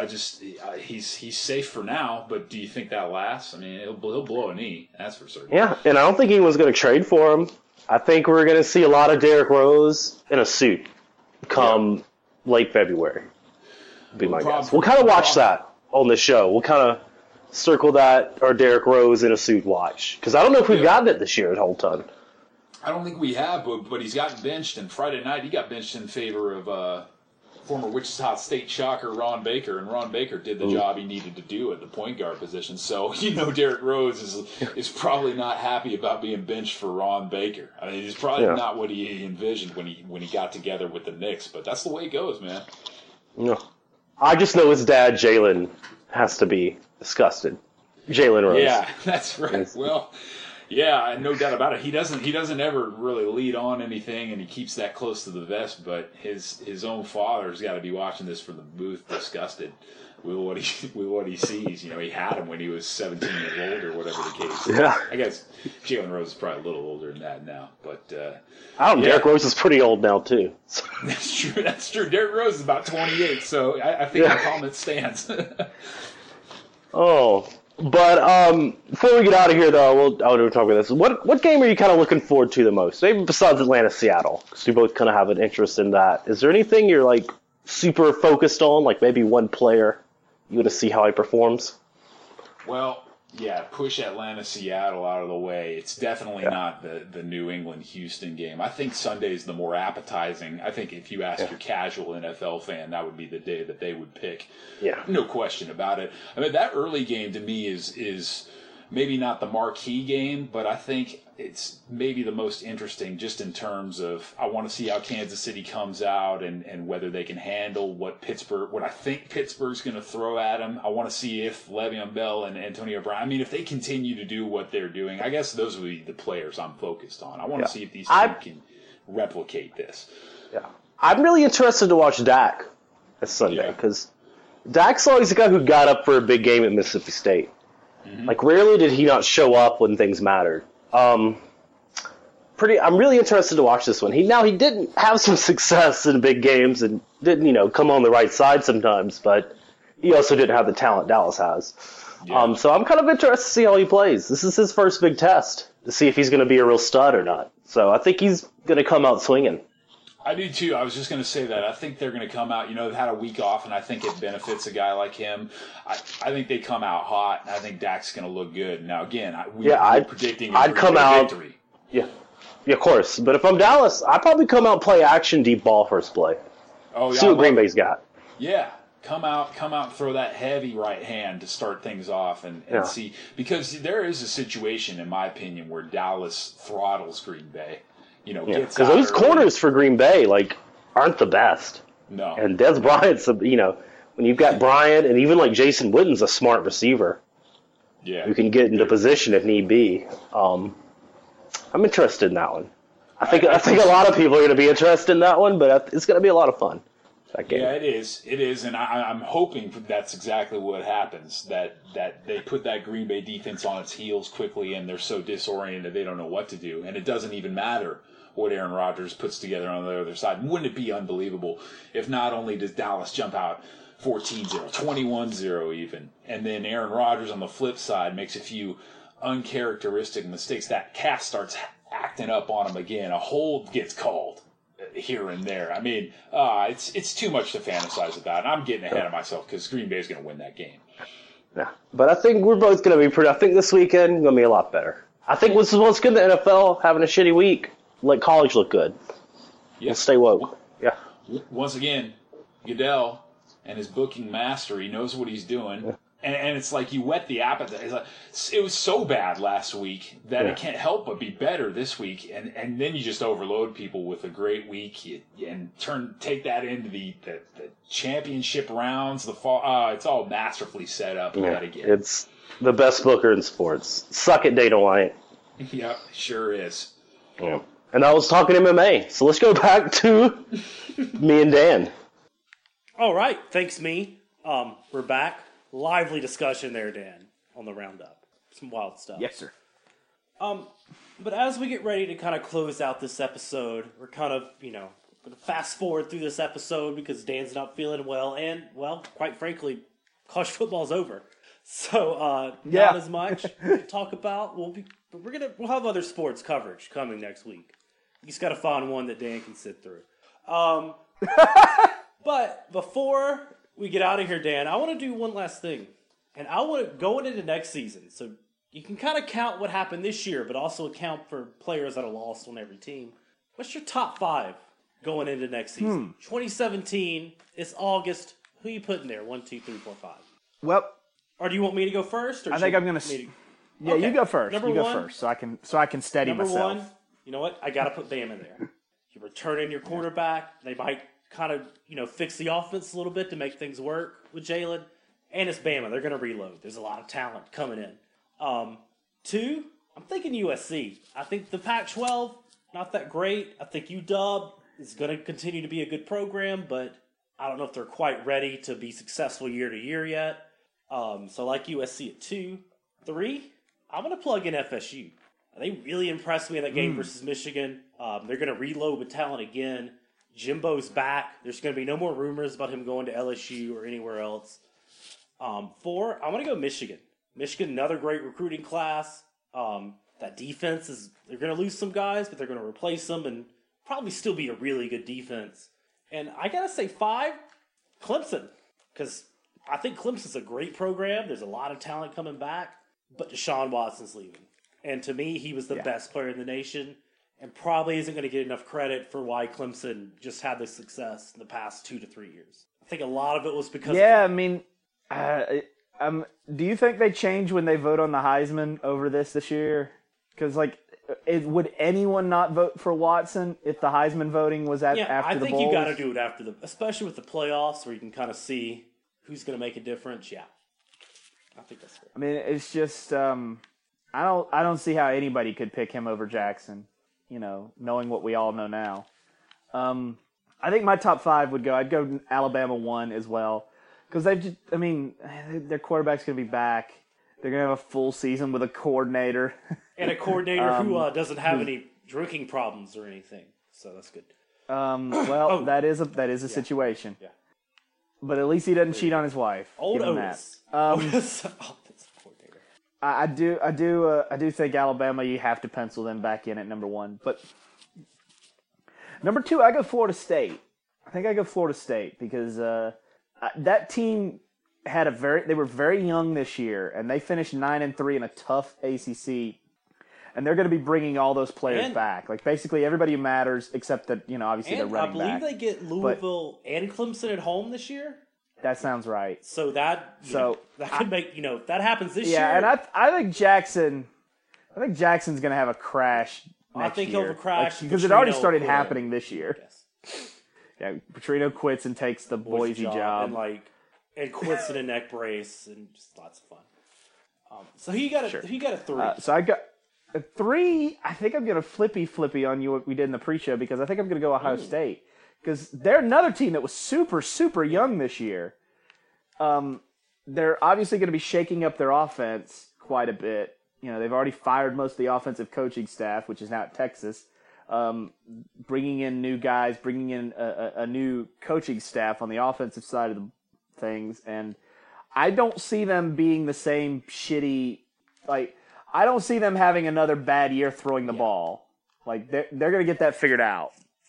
He's safe for now, but do you think that lasts? He'll blow a knee, that's for certain. Yeah, and I don't think anyone's going to trade for him. I think we're going to see a lot of Derrick Rose in a suit. come late February. Be my guess. We'll kind of watch that on the show. We'll kind of circle that or Derrick Rose in a suit watch. Because I don't know if we've gotten it this year a whole ton. I don't think we have, but he's gotten benched, and Friday night he got benched in favor of former Wichita State shocker Ron Baker, and Ron Baker did the job he needed to do at the point guard position. So, Derrick Rose is probably not happy about being benched for Ron Baker. I mean, it's probably not what he envisioned when he got together with the Knicks, but that's the way it goes, man. No. I just know his dad, Jalen, has to be disgusted. Jalen Rose. Yeah, that's right. Well, yeah, no doubt about it. He doesn't ever really lead on anything, and he keeps that close to the vest. But his own father's got to be watching this from the booth, disgusted with what he sees. He had him when he was 17 years old, or whatever the case. Yeah, I guess Jalen Rose is probably a little older than that now. But Derrick Rose is pretty old now too. That's true. That's true. Derrick Rose is about 28, so I think the comment stands. Oh. But before we get out of here, though, we'll talk about this. What game are you kind of looking forward to the most? Maybe besides Atlanta-Seattle, because we both kind of have an interest in that. Is there anything you're like super focused on, like maybe one player you want to see how he performs? Well, yeah, push Atlanta-Seattle out of the way. It's definitely not the New England-Houston game. I think Sunday's the more appetizing. I think if you ask your casual NFL fan, that would be the day that they would pick. Yeah. No question about it. I mean, that early game to me is maybe not the marquee game, but I think it's maybe the most interesting just in terms of I want to see how Kansas City comes out and whether they can handle what I think Pittsburgh's going to throw at them. I want to see if Le'Veon Bell and Antonio Brown, I mean, if they continue to do what they're doing, I guess those will be the players I'm focused on. I want to see if these teams can replicate this. Yeah. I'm really interested to watch Dak this Sunday because Dak's always the guy who got up for a big game at Mississippi State. Mm-hmm. Like, rarely did he not show up when things mattered. I'm really interested to watch this one. He didn't have some success in big games and didn't, come on the right side sometimes, but he also didn't have the talent Dallas has. Yeah. So I'm kind of interested to see how he plays. This is his first big test to see if he's going to be a real stud or not. So I think he's going to come out swinging. I do too. I was just going to say that. I think they're going to come out, they've had a week off, and I think it benefits a guy like him. I think they come out hot, and I think Dak's going to look good. Now, again, we're predicting I'd come out victory. Yeah, of course. But if I'm Dallas, I'd probably come out, play action, deep ball first play. Oh, yeah. See what Green Bay's got. Yeah. Come out, throw that heavy right hand to start things off and see. Because there is a situation, in my opinion, where Dallas throttles Green Bay. Because those corners for Green Bay, aren't the best. No. And Dez Bryant's, when you've got Bryant and even Jason Witten's a smart receiver. Yeah. Who can get into position if need be. I'm interested in that one. I think a lot of people are going to be interested in that one, but it's going to be a lot of fun. That game. Yeah, it is, and I'm hoping that's exactly what happens. That they put that Green Bay defense on its heels quickly, and they're so disoriented they don't know what to do, and it doesn't even matter what Aaron Rodgers puts together on the other side. Wouldn't it be unbelievable if not only does Dallas jump out 14-0, 21-0 even, and then Aaron Rodgers on the flip side makes a few uncharacteristic mistakes, that cast starts acting up on him again, a hold gets called here and there. I mean, it's too much to fantasize about. I'm getting ahead of myself because Green Bay's going to win that game. Yeah, but I think we're both going to be I think this weekend going to be a lot better. I think what's good in the NFL, having a shitty week, let college look good. Yeah. We'll stay woke. Yeah. Once again, Goodell and his booking master, he knows what he's doing. Yeah. And it's like you whet the appetite. It was so bad last week that it can't help but be better this week. And then you just overload people with a great week and take that into the championship rounds, the fall. It's all masterfully set up. It's the best booker in sports. Suck it, Dana White. Yep, sure is. Yeah. And I was talking MMA, so let's go back to me and Dan. All right, thanks, me. We're back. Lively discussion there, Dan, on the roundup. Some wild stuff. Yes, sir. But as we get ready to kind of close out this episode, we're kind of, going to fast forward through this episode because Dan's not feeling well, and, well, quite frankly, college football's over. So, not as much to talk about. We'll have other sports coverage coming next week. You just got to find one that Dan can sit through. But before we get out of here, Dan, I want to do one last thing. And I want to go into next season. So you can kind of count what happened this year, but also account for players that are lost on every team. What's your top 5 going into next season? 2017, it's August. Who you putting there? 1, 2, 3, 4, 5. Well, or do you want me to go first? Or I think I'm going to. Yeah, okay. You go first. You go first, so I can steady myself. Number 1, you know what? I got to put Bam in there. You return in your quarterback. They might kind of fix the offense a little bit to make things work with Jalen. And it's Bama. They're going to reload. There's a lot of talent coming in. 2, I'm thinking USC. I think the Pac-12, not that great. I think UW is going to continue to be a good program, but I don't know if they're quite ready to be successful year to year yet. So I like USC at 2. 3, I'm going to plug in FSU. They really impressed me in that game versus Michigan. They're going to reload with talent again. Jimbo's back. There's going to be no more rumors about him going to LSU or anywhere else. 4, I'm going to go Michigan. Michigan, another great recruiting class. That defense they're going to lose some guys, but they're going to replace them and probably still be a really good defense. And I got to say 5, Clemson. Because I think Clemson's a great program. There's a lot of talent coming back, but Deshaun Watson's leaving. And to me, he was the best player in the nation and probably isn't going to get enough credit for why Clemson just had this success in the past 2 to 3 years. I think a lot of it was because I mean, do you think they change when they vote on the Heisman over this year? Because, would anyone not vote for Watson if the Heisman voting was after the bowls? I think you got to do it especially with the playoffs where you can kind of see who's going to make a difference. Yeah, I think that's fair. I mean, it's just I don't see how anybody could pick him over Jackson. Knowing what we all know now. I think my top 5 would go. I'd go Alabama 1 as well. Because their quarterback's going to be back. They're going to have a full season with a coordinator. And a coordinator who doesn't have any drinking problems or anything. So that's good. That is a situation. Yeah. But at least he doesn't cheat on his wife. Old Otis. I do think Alabama, you have to pencil them back in at number 1. But number 2, I go Florida State. I think I go Florida State because that team they were very young this year, and they finished 9-3 in a tough ACC, and they're going to be bringing all those players back. Basically everybody who matters, except that obviously they're running back. I believe they get Louisville and Clemson at home this year. That sounds right. So that could make if that happens this year. Yeah, and I think Jackson's going to have a crash. I think he'll have a crash because it already started happening this year. Yeah, Petrino quits and takes the Boise job. And quits in a neck brace, and just lots of fun. So he got a 3. So I got a 3. I think I'm going to flippy on you what we did in the pre-show because I think I'm going to go Ohio State because they're another team that was super, super young this year. They're obviously going to be shaking up their offense quite a bit. They've already fired most of the offensive coaching staff, which is now at Texas. Bringing in new guys, bringing in a new coaching staff on the offensive side of the things, and I don't see them being the same shitty. I don't see them having another bad year throwing the ball. They're going to get that figured out,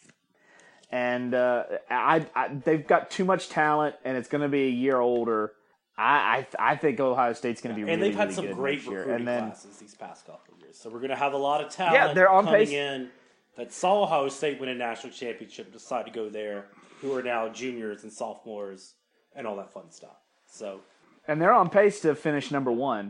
and they've got too much talent, and it's going to be a year older. I think Ohio State's going to be really, and they've had really some great recruiting classes these past couple of years, so we're going to have a lot of talent. Yeah, they're on coming pace. In that saw Ohio State win a national championship, decide to go there, who are now juniors and sophomores. And all that fun stuff. And they're on pace to finish number 1.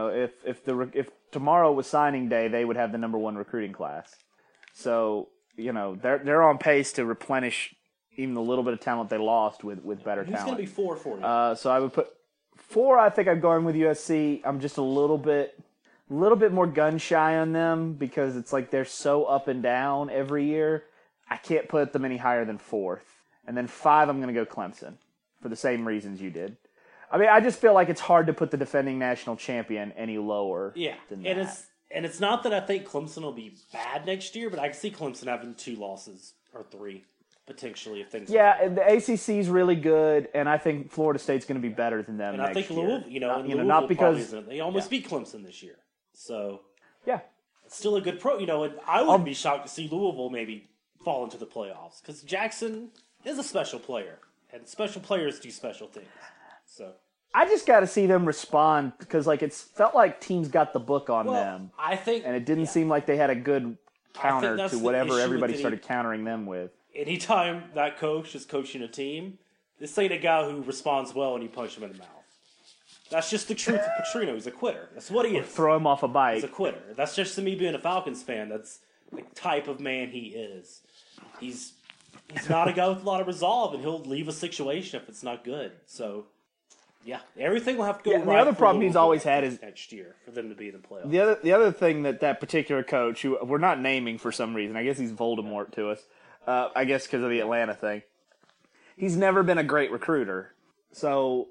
If tomorrow was signing day, they would have the number 1 recruiting class. So they're on pace to replenish even the little bit of talent they lost with better talent. Who's going to be 4 for you? So I would put 4. I think I'm going with USC. I'm just a little bit more gun shy on them because it's they're so up and down every year. I can't put them any higher than 4th. And then 5, I'm going to go Clemson. For the same reasons you did. I mean, I just feel like it's hard to put the defending national champion any lower than that. And it's not that I think Clemson will be bad next year, but I can see Clemson having 2 losses or 3, potentially, if things and the ACC is really good, and I think Florida State's going to be better than them next year. And I think Louisville, not because they almost beat Clemson this year. So, yeah. It's still a good and I wouldn't be shocked to see Louisville maybe fall into the playoffs, because Jackson... is a special player, and special players do special things. So I just got to see them respond because, like, it's felt like teams got the book on them, I think, and it didn't seem like they had a good counter that's to the whatever issue everybody with started countering them with. anytime that coach is coaching a team, this ain't a guy who responds well when you punch him in the mouth. That's just the truth of Petrino. He's a quitter. That's what he is. Throw him off a bike. He's a quitter. That's just me being a Falcons fan. That's the type of man he is. He's not a guy with a lot of resolve, and he'll leave a situation if it's not good. So, yeah, everything will have to go right. The other problem he's always had is next year for them to be in the playoffs. The other thing that particular coach, who we're not naming for some reason, I guess he's Voldemort to us. I guess because of the Atlanta thing. He's never been a great recruiter. So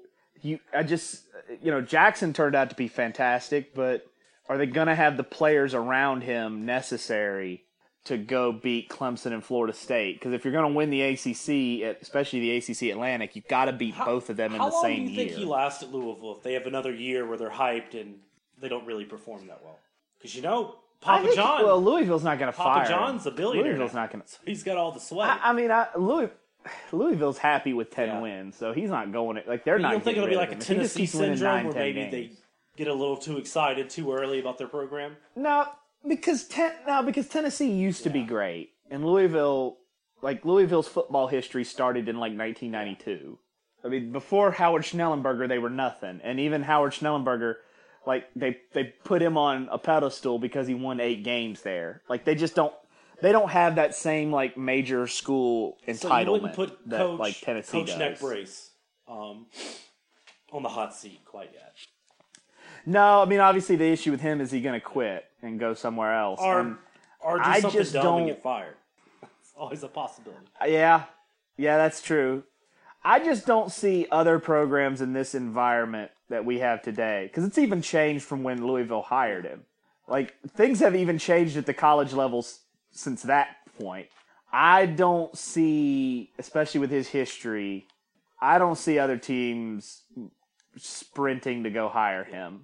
Jackson turned out to be fantastic, but are they going to have the players around him necessary to go beat Clemson and Florida State? Because if you're going to win the ACC, especially the ACC Atlantic, you've got to beat both of them in the same year. How long do you think he lasts at Louisville if they have another year where they're hyped and they don't really perform that well? Because Papa John. Well, Louisville's not going to fire Papa John's a billionaire. Louisville's not going to. So he's got all the sweat. Louisville's happy with 10 wins, so he's not going like they're not. You don't think it'll be like a Tennessee syndrome where maybe games. they get a little too excited too early about their program? No, because Tennessee used to be great, and Louisville's football history started in like 1992. I mean, before Howard Schnellenberger, they were nothing, and even Howard Schnellenberger, like they put him on a pedestal because he won 8 games there. Like they just don't. They don't have that same like major school entitlement so you wouldn't put that like Tennessee Coach does. Neck Brace on the hot seat quite yet. No, I mean obviously the issue with him is he going to quit and go somewhere else, or do something just dumb don't. and get fired. It's always a possibility. Yeah, that's true. I just don't see other programs in this environment that we have today because it's even changed from when Louisville hired him. Like things have even changed at the college levels. Since that point, I don't see, especially with his history, I don't see other teams sprinting to go hire him.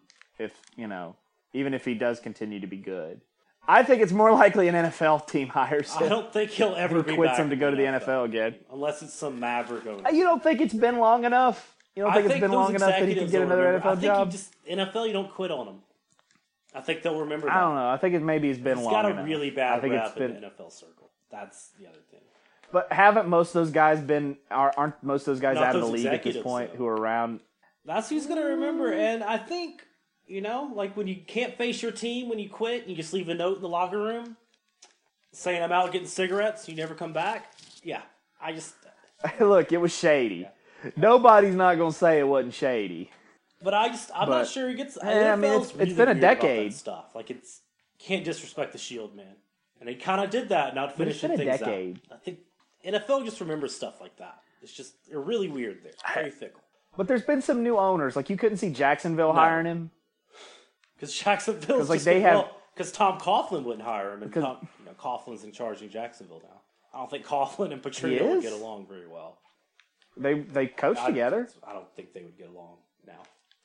Even if he does continue to be good, I think it's more likely an NFL team hires him. I don't think he'll ever be quits back him to go to the NFL again, unless it's some maverick owner. You don't think it's been long enough? You don't think it's been long enough that he can get another NFL job? NFL, you don't quit on him. I think they'll remember that. I don't know. I think maybe it's been long enough. He's got a really bad rap in the NFL circle. That's the other thing. But haven't most of those guys aren't most of those guys out of the league at this point though. who are around? That's who's going to remember. And I think, like when you can't face your team when you quit and you just leave a note in the locker room saying I'm out getting cigarettes, you never come back. Yeah, I just... Look, it was shady. Yeah. Nobody's not going to say it wasn't shady. But I'm not sure he gets... I mean, it's been a decade. Stuff. Like, can't disrespect the Shield, man. And they kind of did that, not finishing things out. I think NFL just remembers stuff like that. It's just, they're really weird there. Very fickle. But there's been some new owners. Like, you couldn't see Jacksonville hiring him. Because Jacksonville's because Tom Coughlin wouldn't hire him. And Coughlin's in charge in Jacksonville now. I don't think Coughlin and Petrino would get along very well. They coach together? I don't think they would get along now.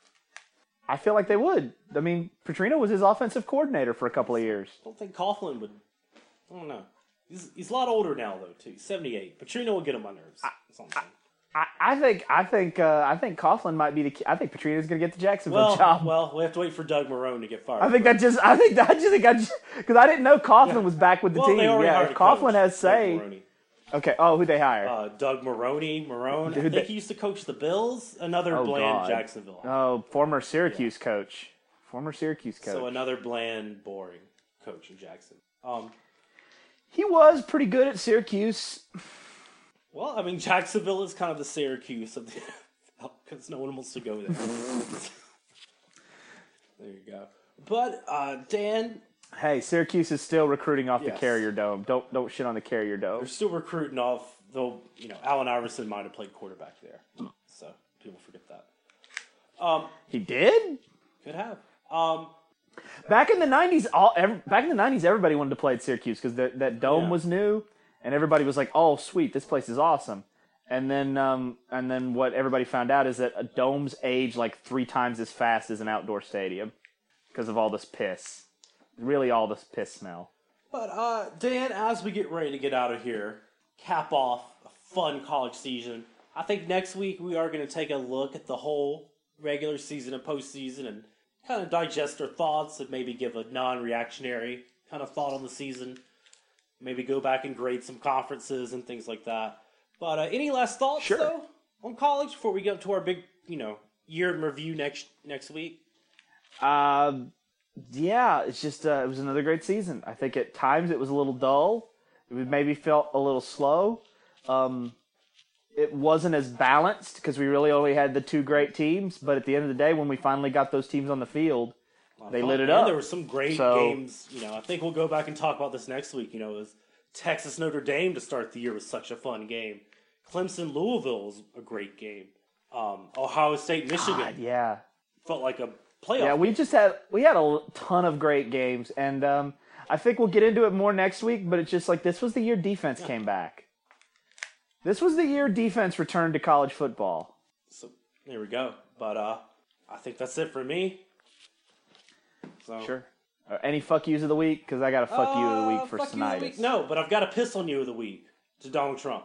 I feel like they would. I mean, Petrino was his offensive coordinator for a couple of years. I don't think Coughlin would. I don't know. He's a lot older now, though. Too 78. Petrino will get him on nerves. I think Coughlin might be the key. I think Petrino's going to get the Jacksonville job. Well, we have to wait for Doug Marrone to get fired. Because I didn't know Coughlin was back with the team. If Coughlin has say. Okay. Oh, who'd they hire? Doug Marrone. I think he used to coach the Bills. Another bland Jacksonville. Oh, former Syracuse coach. So another bland, boring coach in Jacksonville. He was pretty good at Syracuse. Well, I mean, Jacksonville is kind of the Syracuse of the because no one wants to go there. There you go. But Dan. Hey, Syracuse is still recruiting off the Carrier Dome. Don't shit on the Carrier Dome. They're still recruiting off, though. Allen Iverson might have played quarterback there, so people forget that. He did? Could have. Back in the '90s, everybody wanted to play at Syracuse because that dome was new, and everybody was like, "Oh, sweet, this place is awesome." And then what everybody found out is that domes age like 3 times as fast as an outdoor stadium because of all this piss. Really, all this piss smell. But Dan, as we get ready to get out of here, cap off a fun college season. I think next week we are going to take a look at the whole regular season and postseason and kind of digest our thoughts and maybe give a non-reactionary kind of thought on the season. Maybe go back and grade some conferences and things like that. But any last thoughts, though, on college before we get to our big, year in review next week? Yeah, it's just it was another great season. I think at times it was a little dull. It maybe felt a little slow. It wasn't as balanced because we really only had the two great teams. But at the end of the day, when we finally got those teams on the field, they lit it up. There were some great games. I think we'll go back and talk about this next week. It was Texas Notre Dame to start the year was such a fun game. Clemson Louisville was a great game. Ohio State Michigan. Yeah, felt like a playoff. Yeah, we had a ton of great games, and I think we'll get into it more next week. But it's just like this was the year defense came back. This was the year defense returned to college football. So there we go. But I think that's it for me. So. Sure. Any fuck yous of the week? Because I got a fuck you of the week for Sinitis. No, but I've got a piss on you of the week to Donald Trump.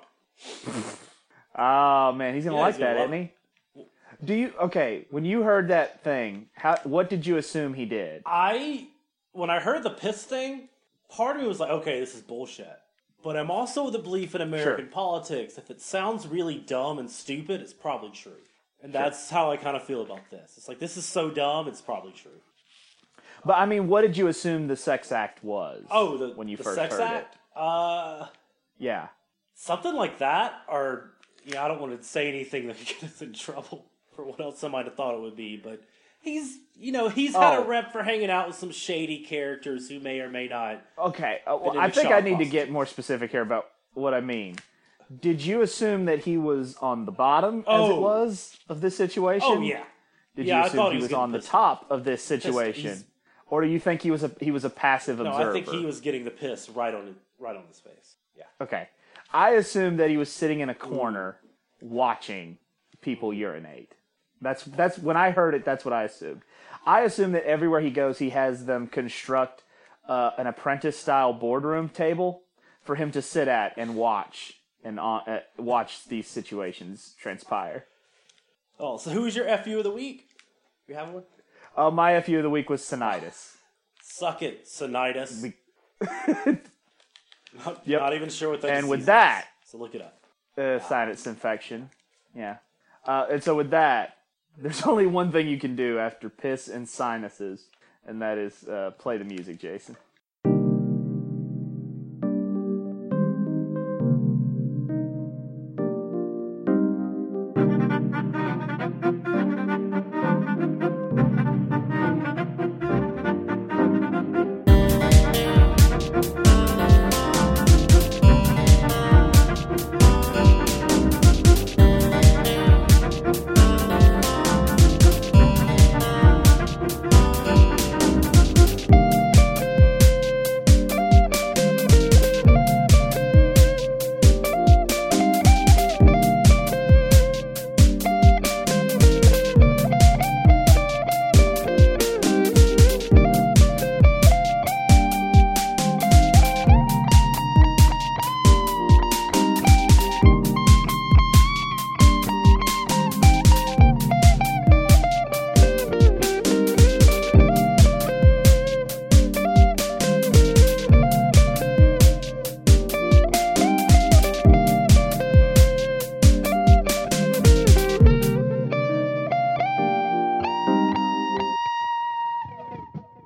Oh man, he's gonna like that, isn't he? When you heard that thing, what did you assume he did? When I heard the piss thing, part of me was like, okay, this is bullshit. But I'm also of the belief in American politics. If it sounds really dumb and stupid, it's probably true. And that's how I kind of feel about this. It's like, this is so dumb, it's probably true. But I mean, what did you assume the sex act was? When you first sex heard act? it? Yeah. Something like that, or I don't want to say anything that gets us in trouble for what else somebody thought it would be, but he's had a rep for hanging out with some shady characters who may or may not. Okay, well, I think I need to get more specific here about what I mean. Did you assume that he was on the bottom as it was of this situation? Oh yeah. Did you assume he was on the top of this situation, or do you think he was a passive observer? No, I think he was getting the piss right on his face. Yeah. Okay. I assumed that he was sitting in a corner watching people urinate. That's when I heard it. That's what I assumed. I assumed that everywhere he goes, he has them construct an apprentice-style boardroom table for him to sit at and watch these situations transpire. Oh, so who was your FU of the week? You have one? My FU of the week was Sinitis. Suck it, Sinitis. Yep. Not even sure what that is. And with that, so look it up. sinus infection. Yeah. And so with that, there's only one thing you can do after piss and sinuses, and that is play the music, Jason.